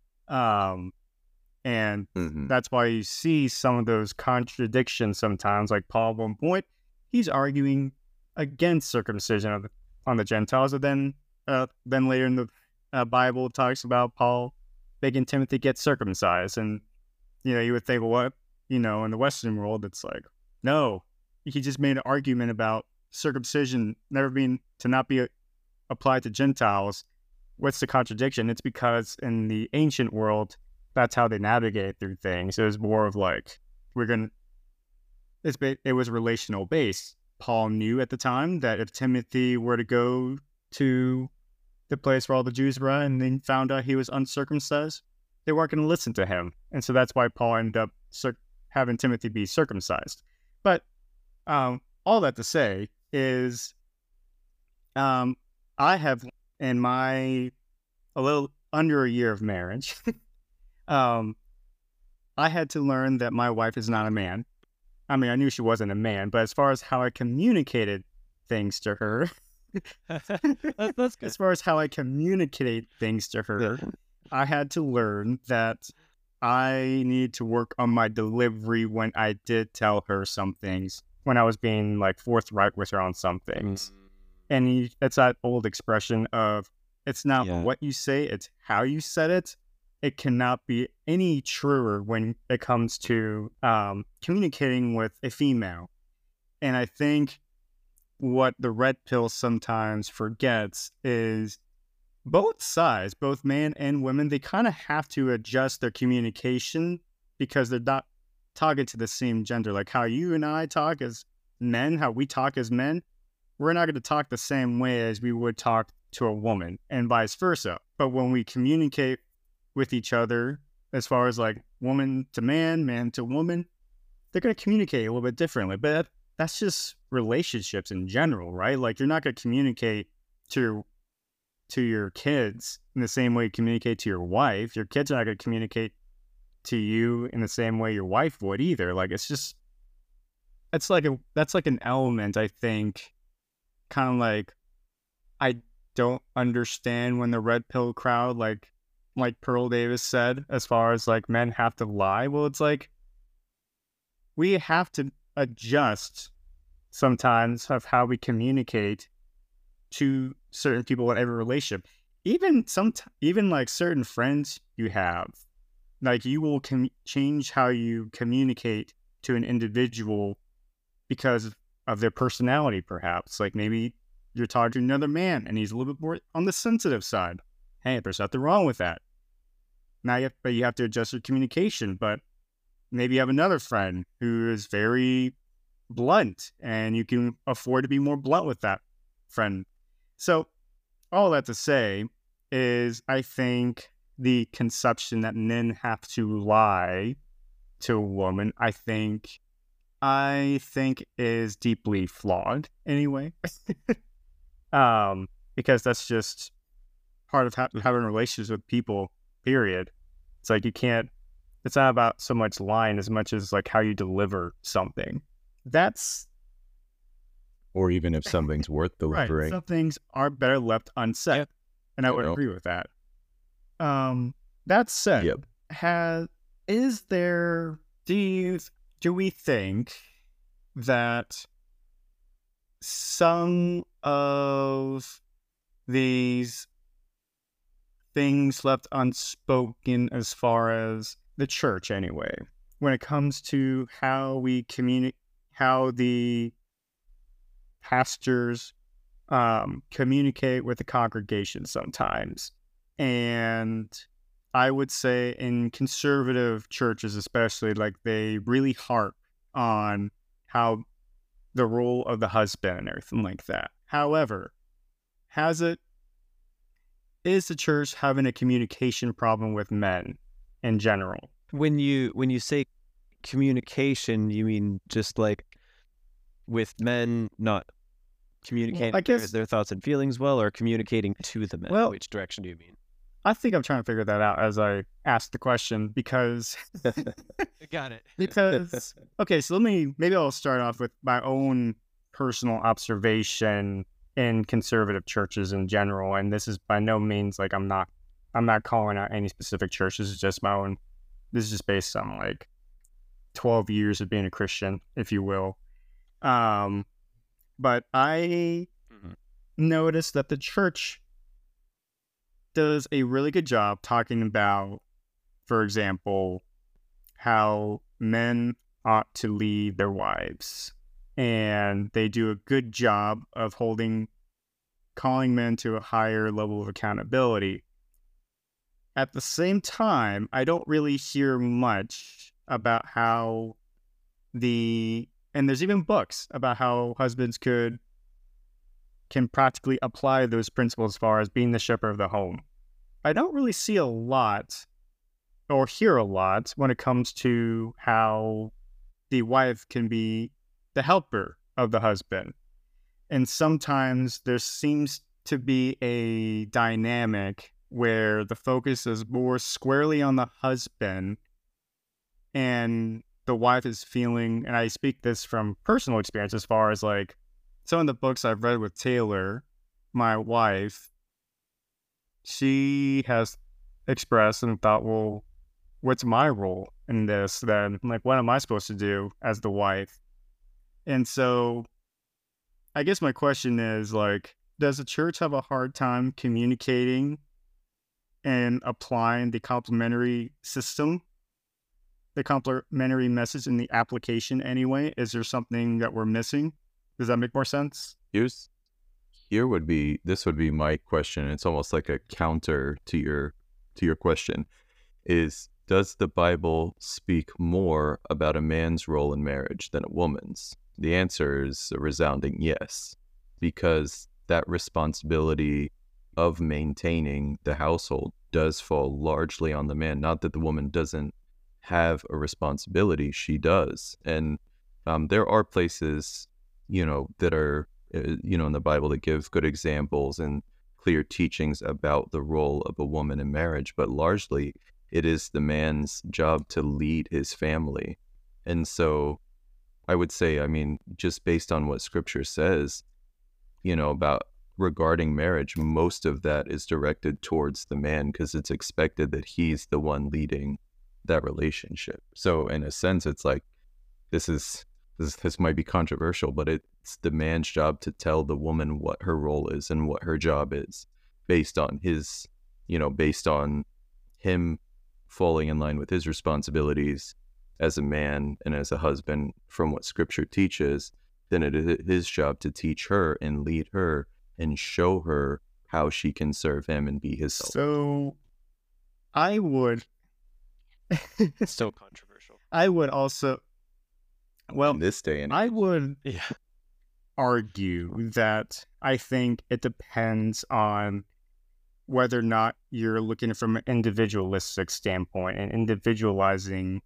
And that's why you see some of those contradictions sometimes. Like Paul, at one point, he's arguing against circumcision on the Gentiles, and then then later in the Bible it talks about Paul making Timothy get circumcised, and you would think, well, what, in the Western world, it's like, no, he just made an argument about circumcision not be applied to Gentiles. What's the contradiction? It's because in the ancient world, that's how they navigate through things. It was more of like, it was relational based. Paul knew at the time that if Timothy were to go to the place where all the Jews were at and then found out he was uncircumcised, they weren't going to listen to him. And so that's why Paul ended up having Timothy be circumcised. But all that to say is I have, in my a little under a year of marriage, I had to learn that my wife is not a man. I mean, I knew she wasn't a man, but as far as how I communicated things to her,
That's good.
as far as how I communicate things to her, I had to learn that I needed to work on my delivery when I did tell her some things, when I was being like forthright with her on some things. And it's that old expression of, it's not what you say, it's how you said it. It cannot be any truer when it comes to communicating with a female. And I think what the red pill sometimes forgets is both sides, both men and women, they kind of have to adjust their communication because they're not talking to the same gender. Like how you and I talk as men, how we talk as men, we're not going to talk the same way as we would talk to a woman, and vice versa. But when we communicate with each other, as far as like woman to man to woman, they're going to communicate a little bit differently. But that's just relationships in general, right? Like you're not going to communicate to your kids in the same way you communicate to your wife. Your kids are not going to communicate to you in the same way your wife would either. Like that's like an element, I think, kind of like, I don't understand when the red pill crowd, like Pearl Davis said, as far as like men have to lie. Well, it's like we have to adjust sometimes of how we communicate to certain people in every relationship. Even like certain friends you have, like you will change how you communicate to an individual because of their personality, perhaps. Like maybe you're talking to another man and he's a little bit more on the sensitive side. Hey, there's nothing wrong with that. Now, but you have to adjust your communication. But maybe you have another friend who is very blunt, and you can afford to be more blunt with that friend. So, all that to say is, I think the conception that men have to lie to a woman, I think is deeply flawed. Anyway, because that's just part of having relations with people, period. It's like it's not about so much lying as much as like how you deliver something.
Or even if something's worth delivering.
Right. Some things are better left unsaid.
Yep.
And I would agree with that. That said, do we think that some of these things left unspoken, as far as the church anyway, when it comes to how we communicate, how the pastors communicate with the congregation sometimes? And I would say in conservative churches especially, like they really harp on how the role of the husband and everything like that. However, is the church having a communication problem with men in general?
When you say communication, you mean just like with men not communicating their thoughts and feelings well, or communicating to the men?
Well,
which direction do you mean?
I think I'm trying to figure that out as I ask the question, because
Got it.
because okay, so maybe I'll start off with my own personal observation in conservative churches in general, and this is by no means like I'm not calling out any specific church. This is just my own. This is just based on like 12 years of being a Christian, if you will. But I noticed that the church does a really good job talking about, for example, how men ought to lead their wives. And they do a good job of calling men to a higher level of accountability. At the same time, I don't really hear much about how and there's even books about how husbands can practically apply those principles as far as being the shepherd of the home. I don't really see a lot or hear a lot when it comes to how the wife can be the helper of the husband. And sometimes there seems to be a dynamic where the focus is more squarely on the husband, and the wife is feeling, and I speak this from personal experience as far as like some of the books I've read with Taylor, my wife, she has expressed and thought, well, what's my role in this then? Like, what am I supposed to do as the wife? And so I guess my question is, like, does the church have a hard time communicating and applying the complementary system, the complementary message in the application anyway? Is there something that we're missing? Does that make more sense?
This would be my question. It's almost like a counter to your question. Does the Bible speak more about a man's role in marriage than a woman's? The answer is a resounding yes, because that responsibility of maintaining the household does fall largely on the man. Not that the woman doesn't have a responsibility, she does. And there are places, that are, in the Bible that give good examples and clear teachings about the role of a woman in marriage, but largely it is the man's job to lead his family. And so I would say, just based on what scripture says, about regarding marriage, most of that is directed towards the man because it's expected that he's the one leading that relationship. So in a sense, it's like, this might be controversial, but it's the man's job to tell the woman what her role is and what her job is based on based on him falling in line with his responsibilities as a man and as a husband from what scripture teaches. Then it is his job to teach her and lead her and show her how she can serve him and be his helper.
So I would
It's so controversial.
I would also, well,
in this day and
I would
Yeah.
argue that I think it depends on whether or not you're looking from an individualistic standpoint and individualizing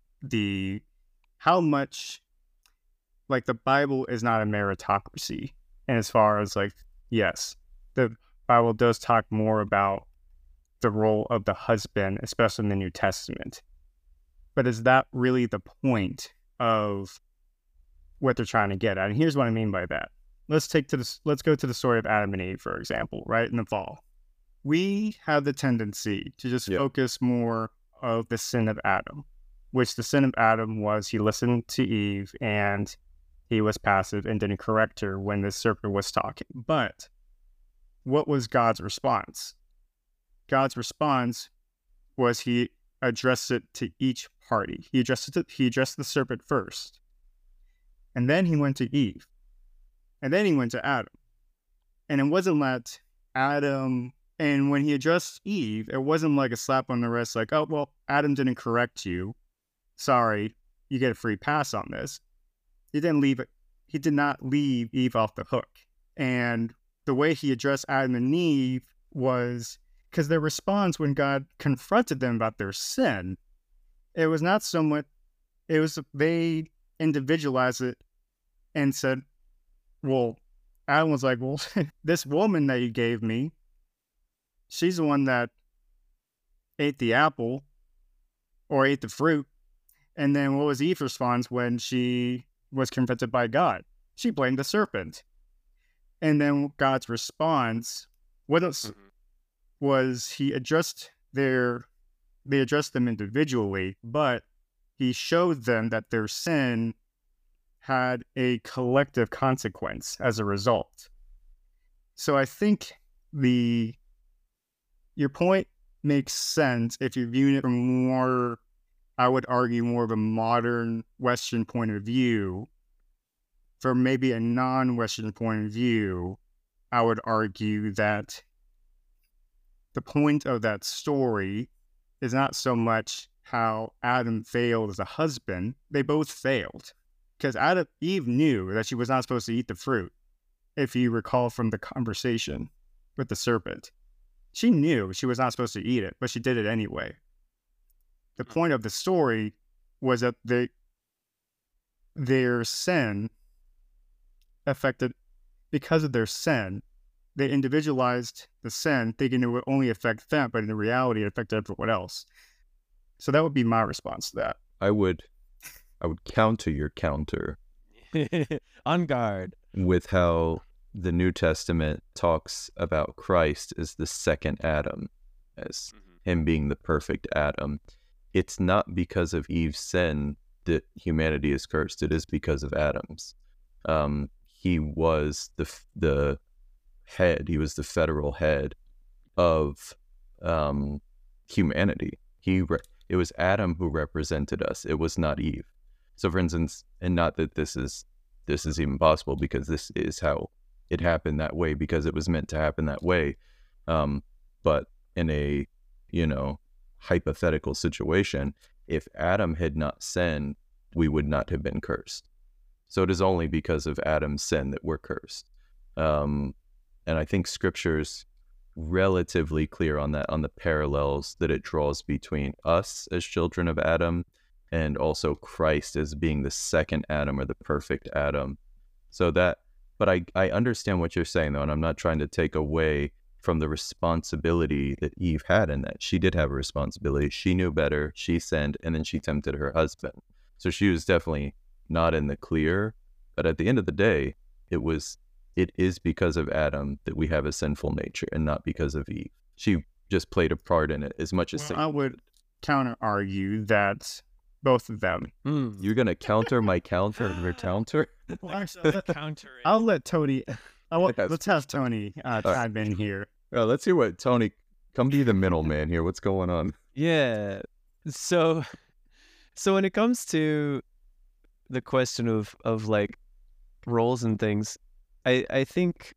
how much, like, the Bible is not a meritocracy. And as far as, like, yes, the Bible does talk more about the role of the husband, especially in the New Testament. But is that really the point of what they're trying to get at? And here's what I mean by that. Let's go to the story of Adam and Eve, for example, right in the fall. We have the tendency to just focus more of the sin of Adam, which the sin of Adam was he listened to Eve and he was passive and didn't correct her when the serpent was talking. But what was God's response? God's response was he addressed it to each party. He addressed the serpent first. And then he went to Eve. And then he went to Adam. And it wasn't that Adam, and when he addressed Eve, it wasn't like a slap on the wrist, like, oh, well, Adam didn't correct you. Sorry, you get a free pass on this. He did not leave Eve off the hook. And the way he addressed Adam and Eve was because their response when God confronted them about their sin, it was not somewhat, it was they individualized it and said, well, Adam was like, well, this woman that you gave me, she's the one that ate the apple or ate the fruit. And then what was Eve's response when she was confronted by God? She blamed the serpent. And then God's response was he addressed they addressed them individually, but he showed them that their sin had a collective consequence as a result. So I think your point makes sense if you're viewing it from more, I would argue, more of a modern Western point of view. From maybe a non-Western point of view, I would argue that the point of that story is not so much how Adam failed as a husband. They both failed. Because Eve knew that she was not supposed to eat the fruit, if you recall from the conversation with the serpent. She knew she was not supposed to eat it, but she did it anyway. The point of the story was that their sin affected, because of their sin, they individualized the sin, thinking it would only affect them, but in reality, it affected everyone else. So that would be my response to that.
I would counter your counter
On guard.
with how the New Testament talks about Christ as the second Adam, as him being the perfect Adam. It's not because of Eve's sin that humanity is cursed. It is because of Adam's. He was the head. He was the federal head of humanity. It was Adam who represented us. It was not Eve. So, for instance, and not that this is even possible, because this is how it happened that way, because it was meant to happen that way. But in a, hypothetical situation, if Adam had not sinned, we would not have been cursed. So it is only because of Adam's sin that we're cursed. And I think Scripture's relatively clear on that, on the parallels that it draws between us as children of Adam and also Christ as being the second Adam, or the perfect Adam. So that, but I understand what you're saying, though, and I'm not trying to take away from the responsibility that Eve had in that. She did have a responsibility. She knew better. She sinned, and then she tempted her husband. So she was definitely not in the clear. But at the end of the day, it is because of Adam that we have a sinful nature, and not because of Eve. She just played a part in it as much as Satan.
I would counter argue that both of them.
You're gonna counter my counter and your counter?
I'll let Tony. Let's have Tony chime in here.
Let's hear what Tony. Come be the middleman here. What's going on?
Yeah. So when it comes to the question of like roles and things, I think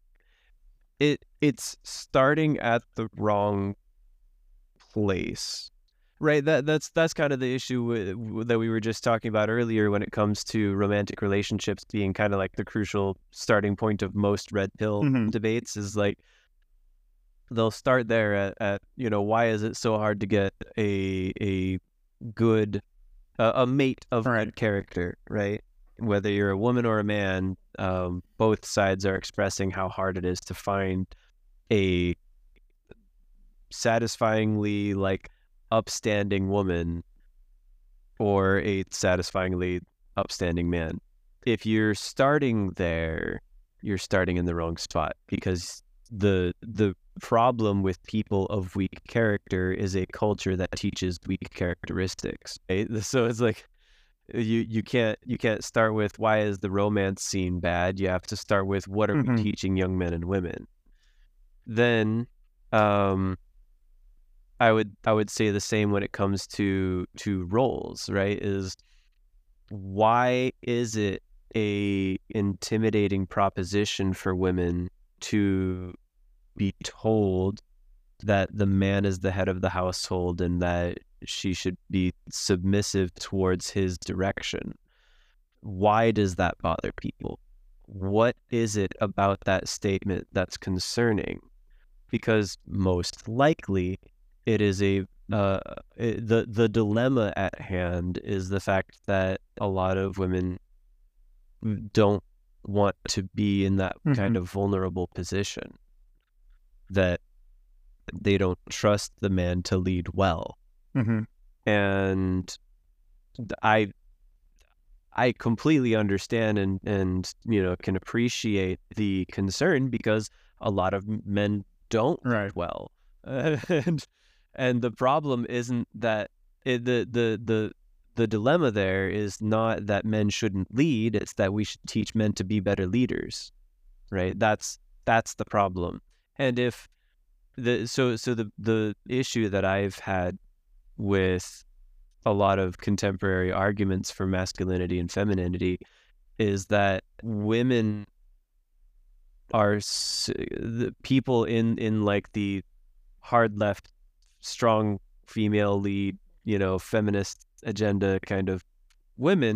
it's starting at the wrong place, right? That's kind of the issue that we were just talking about earlier when it comes to romantic relationships being kind of like the crucial starting point of most red pill debates. Is like they'll start there at why is it so hard to get a good a mate of good character, right? Whether you're a woman or a man, both sides are expressing how hard it is to find a satisfyingly like upstanding woman or a satisfyingly upstanding man. If you're starting there, you're starting in the wrong spot, because the problem with people of weak character is a culture that teaches weak characteristics, right? So it's like you can't start with why is the romance scene bad. You have to start with what are we teaching young men and women. Then I would say the same when it comes to roles, right? Is why is it a intimidating proposition for women to be told that the man is the head of the household and that she should be submissive towards his direction? Why does that bother people? What is it about that statement that's concerning? Because most likely it is the dilemma at hand is the fact that a lot of women don't want to be in that kind of vulnerable position, that they don't trust the man to lead well. And I completely understand and can appreciate the concern, because a lot of men don't lead well. And the problem isn't that the dilemma there is not that men shouldn't lead, it's that we should teach men to be better leaders, right? That's the problem. And if the issue that I've had with a lot of contemporary arguments for masculinity and femininity is that women are the people in like the hard left, strong female lead, feminist agenda kind of women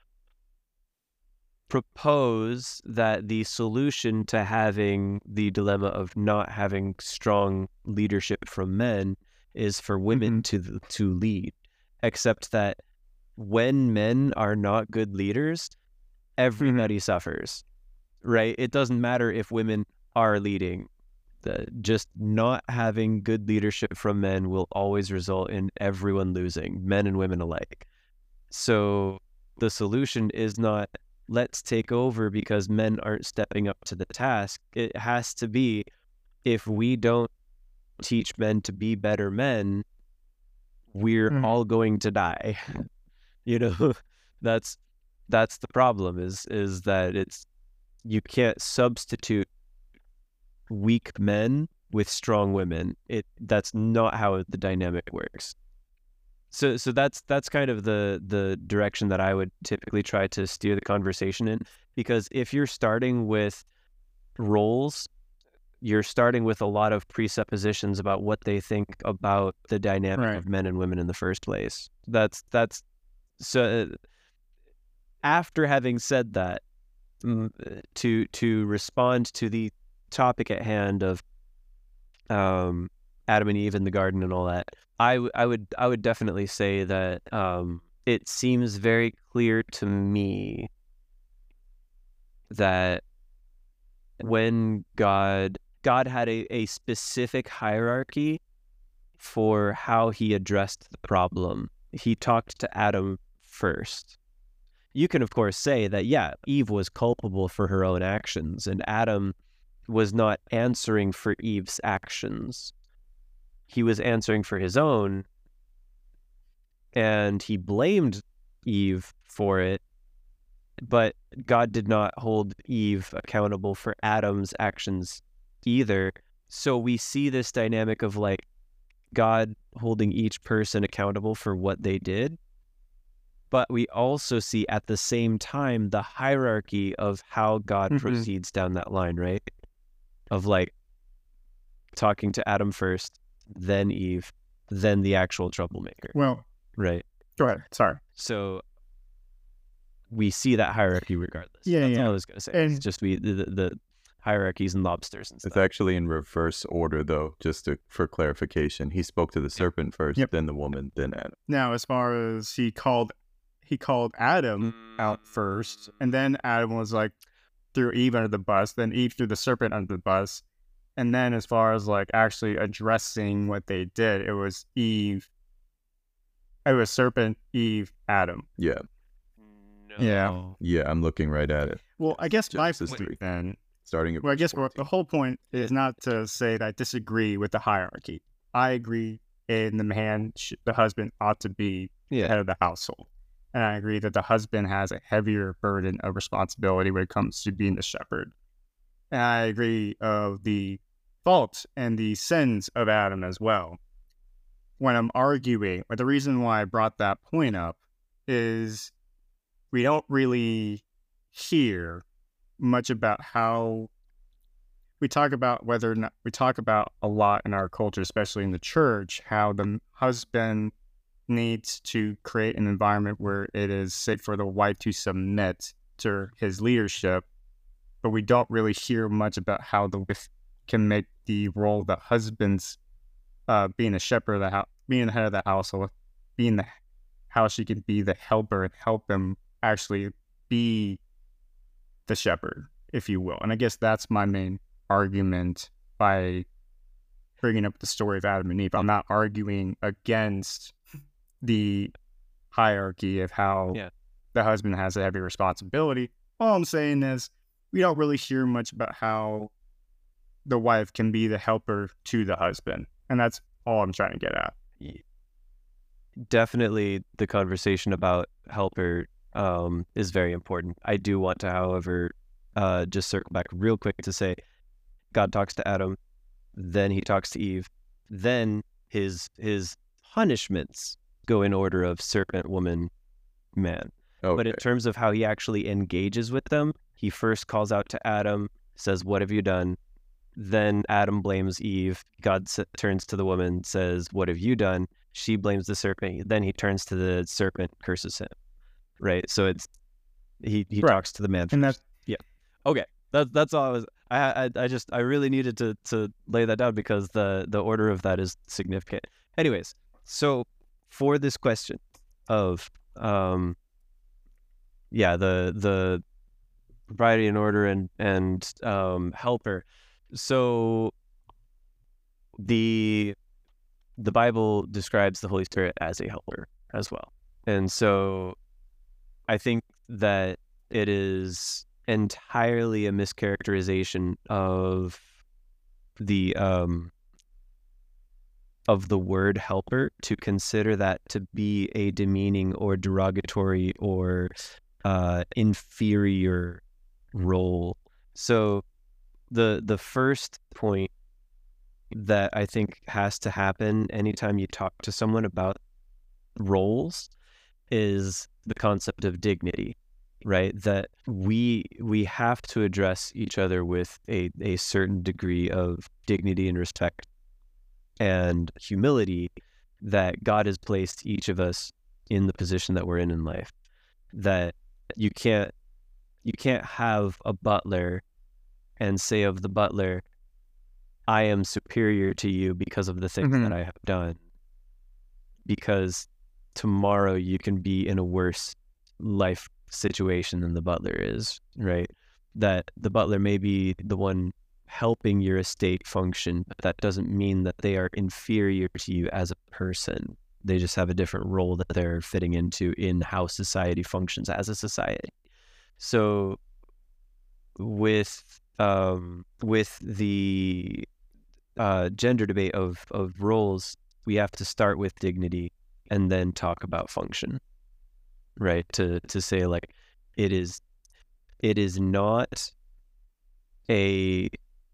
propose that the solution to having the dilemma of not having strong leadership from men is for women to lead, except that when men are not good leaders, everybody suffers, right? It doesn't matter if women are leading. Just not having good leadership from men will always result in everyone losing, men and women alike. So the solution is not let's take over because men aren't stepping up to the task. It has to be, if we don't teach men to be better men, we're all going to die. That's the problem is that you can't substitute weak men with strong women. That's not how the dynamic works. So that's kind of the direction that I would typically try to steer the conversation in, because if you're starting with roles, you're starting with a lot of presuppositions about what they think about the dynamic of men and women in the first place. That's so. After having said that, to respond to the topic at hand of Adam and Eve in the garden and all that, I would definitely say that it seems very clear to me that when God had a specific hierarchy for how he addressed the problem. He talked to Adam first. You can, of course, say that, yeah, Eve was culpable for her own actions, and Adam was not answering for Eve's actions. He was answering for his own, and he blamed Eve for it, but God did not hold Eve accountable for Adam's actions either. So we see this dynamic of like God holding each person accountable for what they did, but we also see at the same time the hierarchy of how God proceeds down that line, right? Of like talking to Adam first, then Eve, then the actual troublemaker.
Well,
right.
Go ahead. Sorry.
So we see that hierarchy regardless. That's all I was going to say. And it's just the hierarchies and lobsters and stuff.
It's actually in reverse order, though, for clarification. He spoke to the serpent first, then the woman, then Adam.
Now, as far as he called Adam out first, and then Adam was like, threw Eve under the bus, then Eve threw the serpent under the bus. And then as far as like actually addressing what they did, it was Eve. It was serpent, Eve, Adam.
Yeah.
No.
Yeah, I'm looking right at it.
Well, I guess
Genesis
my
3.
point then.
Starting at
well, I guess
14.
the whole point is not to say that I disagree with the hierarchy. I agree in the husband ought to be the head of the household. And I agree that the husband has a heavier burden of responsibility when it comes to being the shepherd. And I agree of the faults and the sins of Adam as well. When I'm arguing, but the reason why I brought that point up is we don't really hear much about how we talk about whether or not we talk about a lot in our culture, especially in the church, how the husband needs to create an environment where it is safe for the wife to submit to his leadership, but we don't really hear much about how the wife can make the role of the husband's being a shepherd of the house, being the head of the household, how she can be the helper and help him actually be the shepherd, if you will. And I guess that's my main argument by bringing up the story of Adam and Eve. I'm not arguing against the hierarchy of how the husband has a heavy responsibility. All I'm saying is we don't really hear much about how the wife can be the helper to the husband. And that's all I'm trying to get at.
Definitely the conversation about helper is very important. I do want to, however, just circle back real quick to say God talks to Adam then he talks to Eve, then his punishments go in order of serpent, woman, man.
Okay.
But in terms of how he actually engages with them, he first calls out to Adam, says, "What have you done?" Then Adam blames Eve. God turns to the woman, says, "What have you done?" She blames the serpent. Then he turns to the serpent, curses him. Right. So it's he
Right.
talks to the man
And
first. Yeah. Okay. That's all I was. I really needed to lay that down because the order of that is significant. Anyways, so for this question of the propriety and order and helper. So the Bible describes the Holy Spirit as a helper as well. And so I think that it is entirely a mischaracterization of the word helper to consider that to be a demeaning or derogatory or inferior role. So the first point that I think has to happen anytime you talk to someone about roles is the concept of dignity, right? That we have to address each other with a certain degree of dignity and respect and humility that God has placed each of us in the position that we're in life. That you can't have a butler and say of the butler, "I am superior to you because of the things that I have done," because tomorrow you can be in a worse life situation than the butler is, right? That the butler may be the one helping your estate function, but that doesn't mean that they are inferior to you as a person. They just have a different role that they're fitting into in how society functions as a society. So with the gender debate of roles, we have to start with dignity and then talk about function, right? To say like it is not a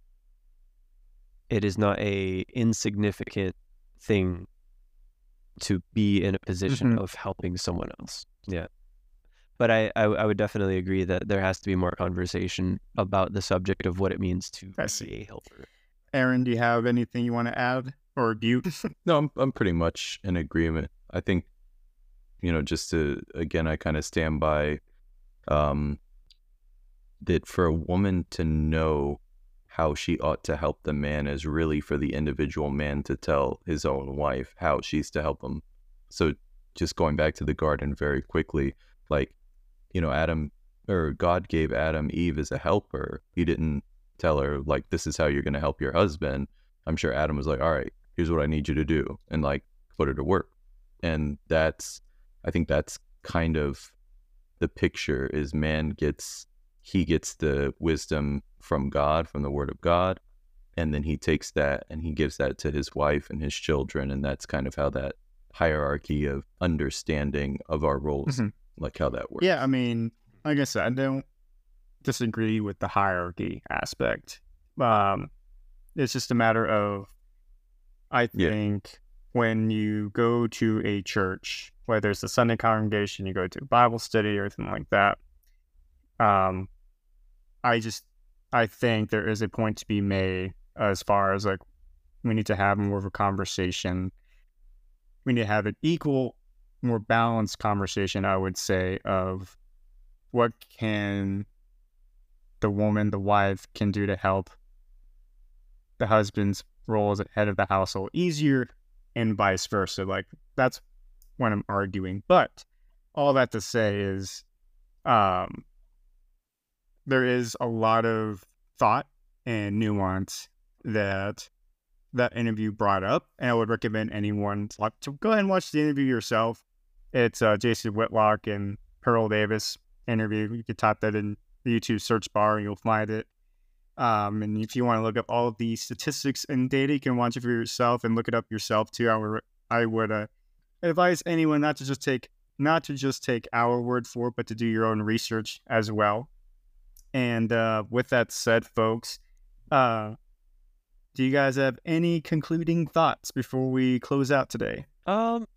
insignificant thing to be in a position of helping someone else. Yeah. But I would definitely agree that there has to be more conversation about the subject of what it means to be a helper.
Aaron, do you have anything you want to add, or do you?
No, I'm pretty much in agreement. I think, just to, again, I kind of stand by that for a woman to know how she ought to help the man is really for the individual man to tell his own wife how she's to help him. So just going back to the garden very quickly, like, God gave Adam Eve as a helper. He didn't tell her, like, this is how you're going to help your husband. I'm sure Adam was like, all right, here's what I need you to do, and like put her to work. And I think that's kind of the picture is he gets the wisdom from God, from the word of God. And then he takes that and he gives that to his wife and his children. And that's kind of how that hierarchy of understanding of our roles, like how that works.
Yeah, I mean, like I said, I don't disagree with the hierarchy aspect. It's just a matter of, I think, when you go to a church, whether it's a Sunday congregation, you go to a Bible study or anything like that, I think there is a point to be made as far as like we need to have more of a conversation. We need to have an equal, more balanced conversation, I would say, of what can the woman, the wife, can do to help the husband's role as head of the household easier, and vice versa. Like, that's what I'm arguing. But all that to say is, there is a lot of thought and nuance that interview brought up, and I would recommend anyone to go ahead and watch the interview yourself. It's Jason Whitlock and Pearl Davis interview. You could type that in the YouTube search bar and you'll find it. And if you want to look up all of the statistics and data, you can watch it for yourself and look it up yourself too. I would advise anyone not to just take our word for it, but to do your own research as well. And with that said, folks, Do you guys have any concluding thoughts before we close out today?
No.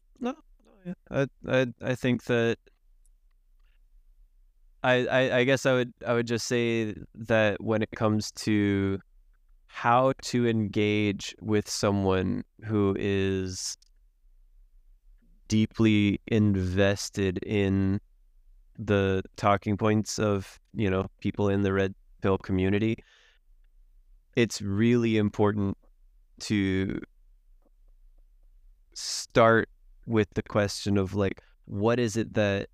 I think that I guess I would just say that when it comes to how to engage with someone who is deeply invested in the talking points of, people in the red pill community, it's really important to start with the question of like, what is it that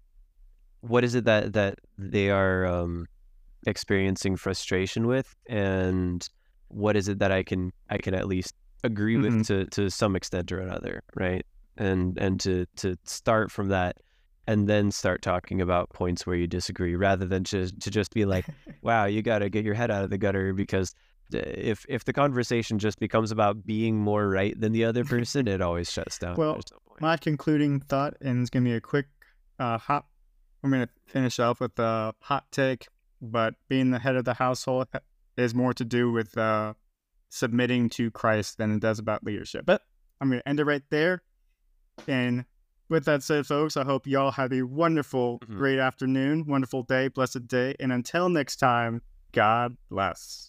they are experiencing frustration with, and what is it that I can at least agree with to some extent or another, right? And to start from that, and then start talking about points where you disagree, rather than to just be like, wow, you got to get your head out of the gutter, because if the conversation just becomes about being more right than the other person, it always shuts down.
Well, my concluding thought, and it's going to be a quick hot. I'm going to finish off with a hot take, but being the head of the household is more to do with submitting to Christ than it does about leadership. But I'm going to end it right there. And with that said, folks, I hope y'all have a wonderful, great afternoon, wonderful day, blessed day. And until next time, God bless.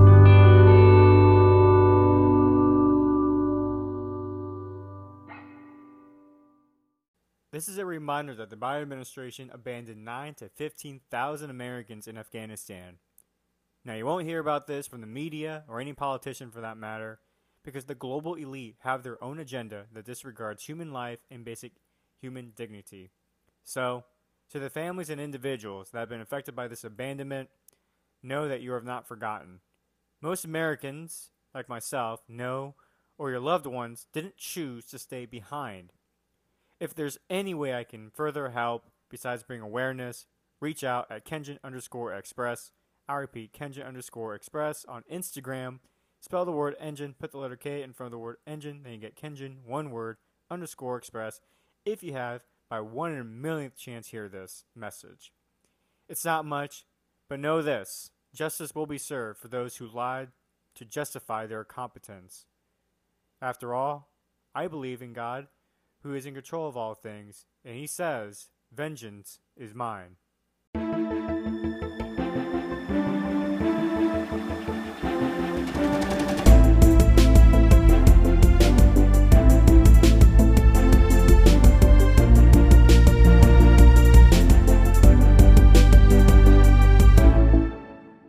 This is a reminder that the Biden administration abandoned 9,000 to 15,000 Americans in Afghanistan. Now, you won't hear about this from the media or any politician for that matter, because the global elite have their own agenda that disregards human life and basic human dignity. So, to the families and individuals that have been affected by this abandonment, know that you have not forgotten. Most Americans, like myself, know, or your loved ones, didn't choose to stay behind. If there's any way I can further help besides bring awareness, reach out at Kenjin_Express. I repeat, Kenjin_Express on Instagram. Spell the word engine, put the letter K in front of the word engine, then you get Kenjin, one word, _express, if you have, by 1 in a millionth chance, hear this message. It's not much, but know this: justice will be served for those who lied to justify their competence. After all, I believe in God, who is in control of all things, and he says, vengeance is mine.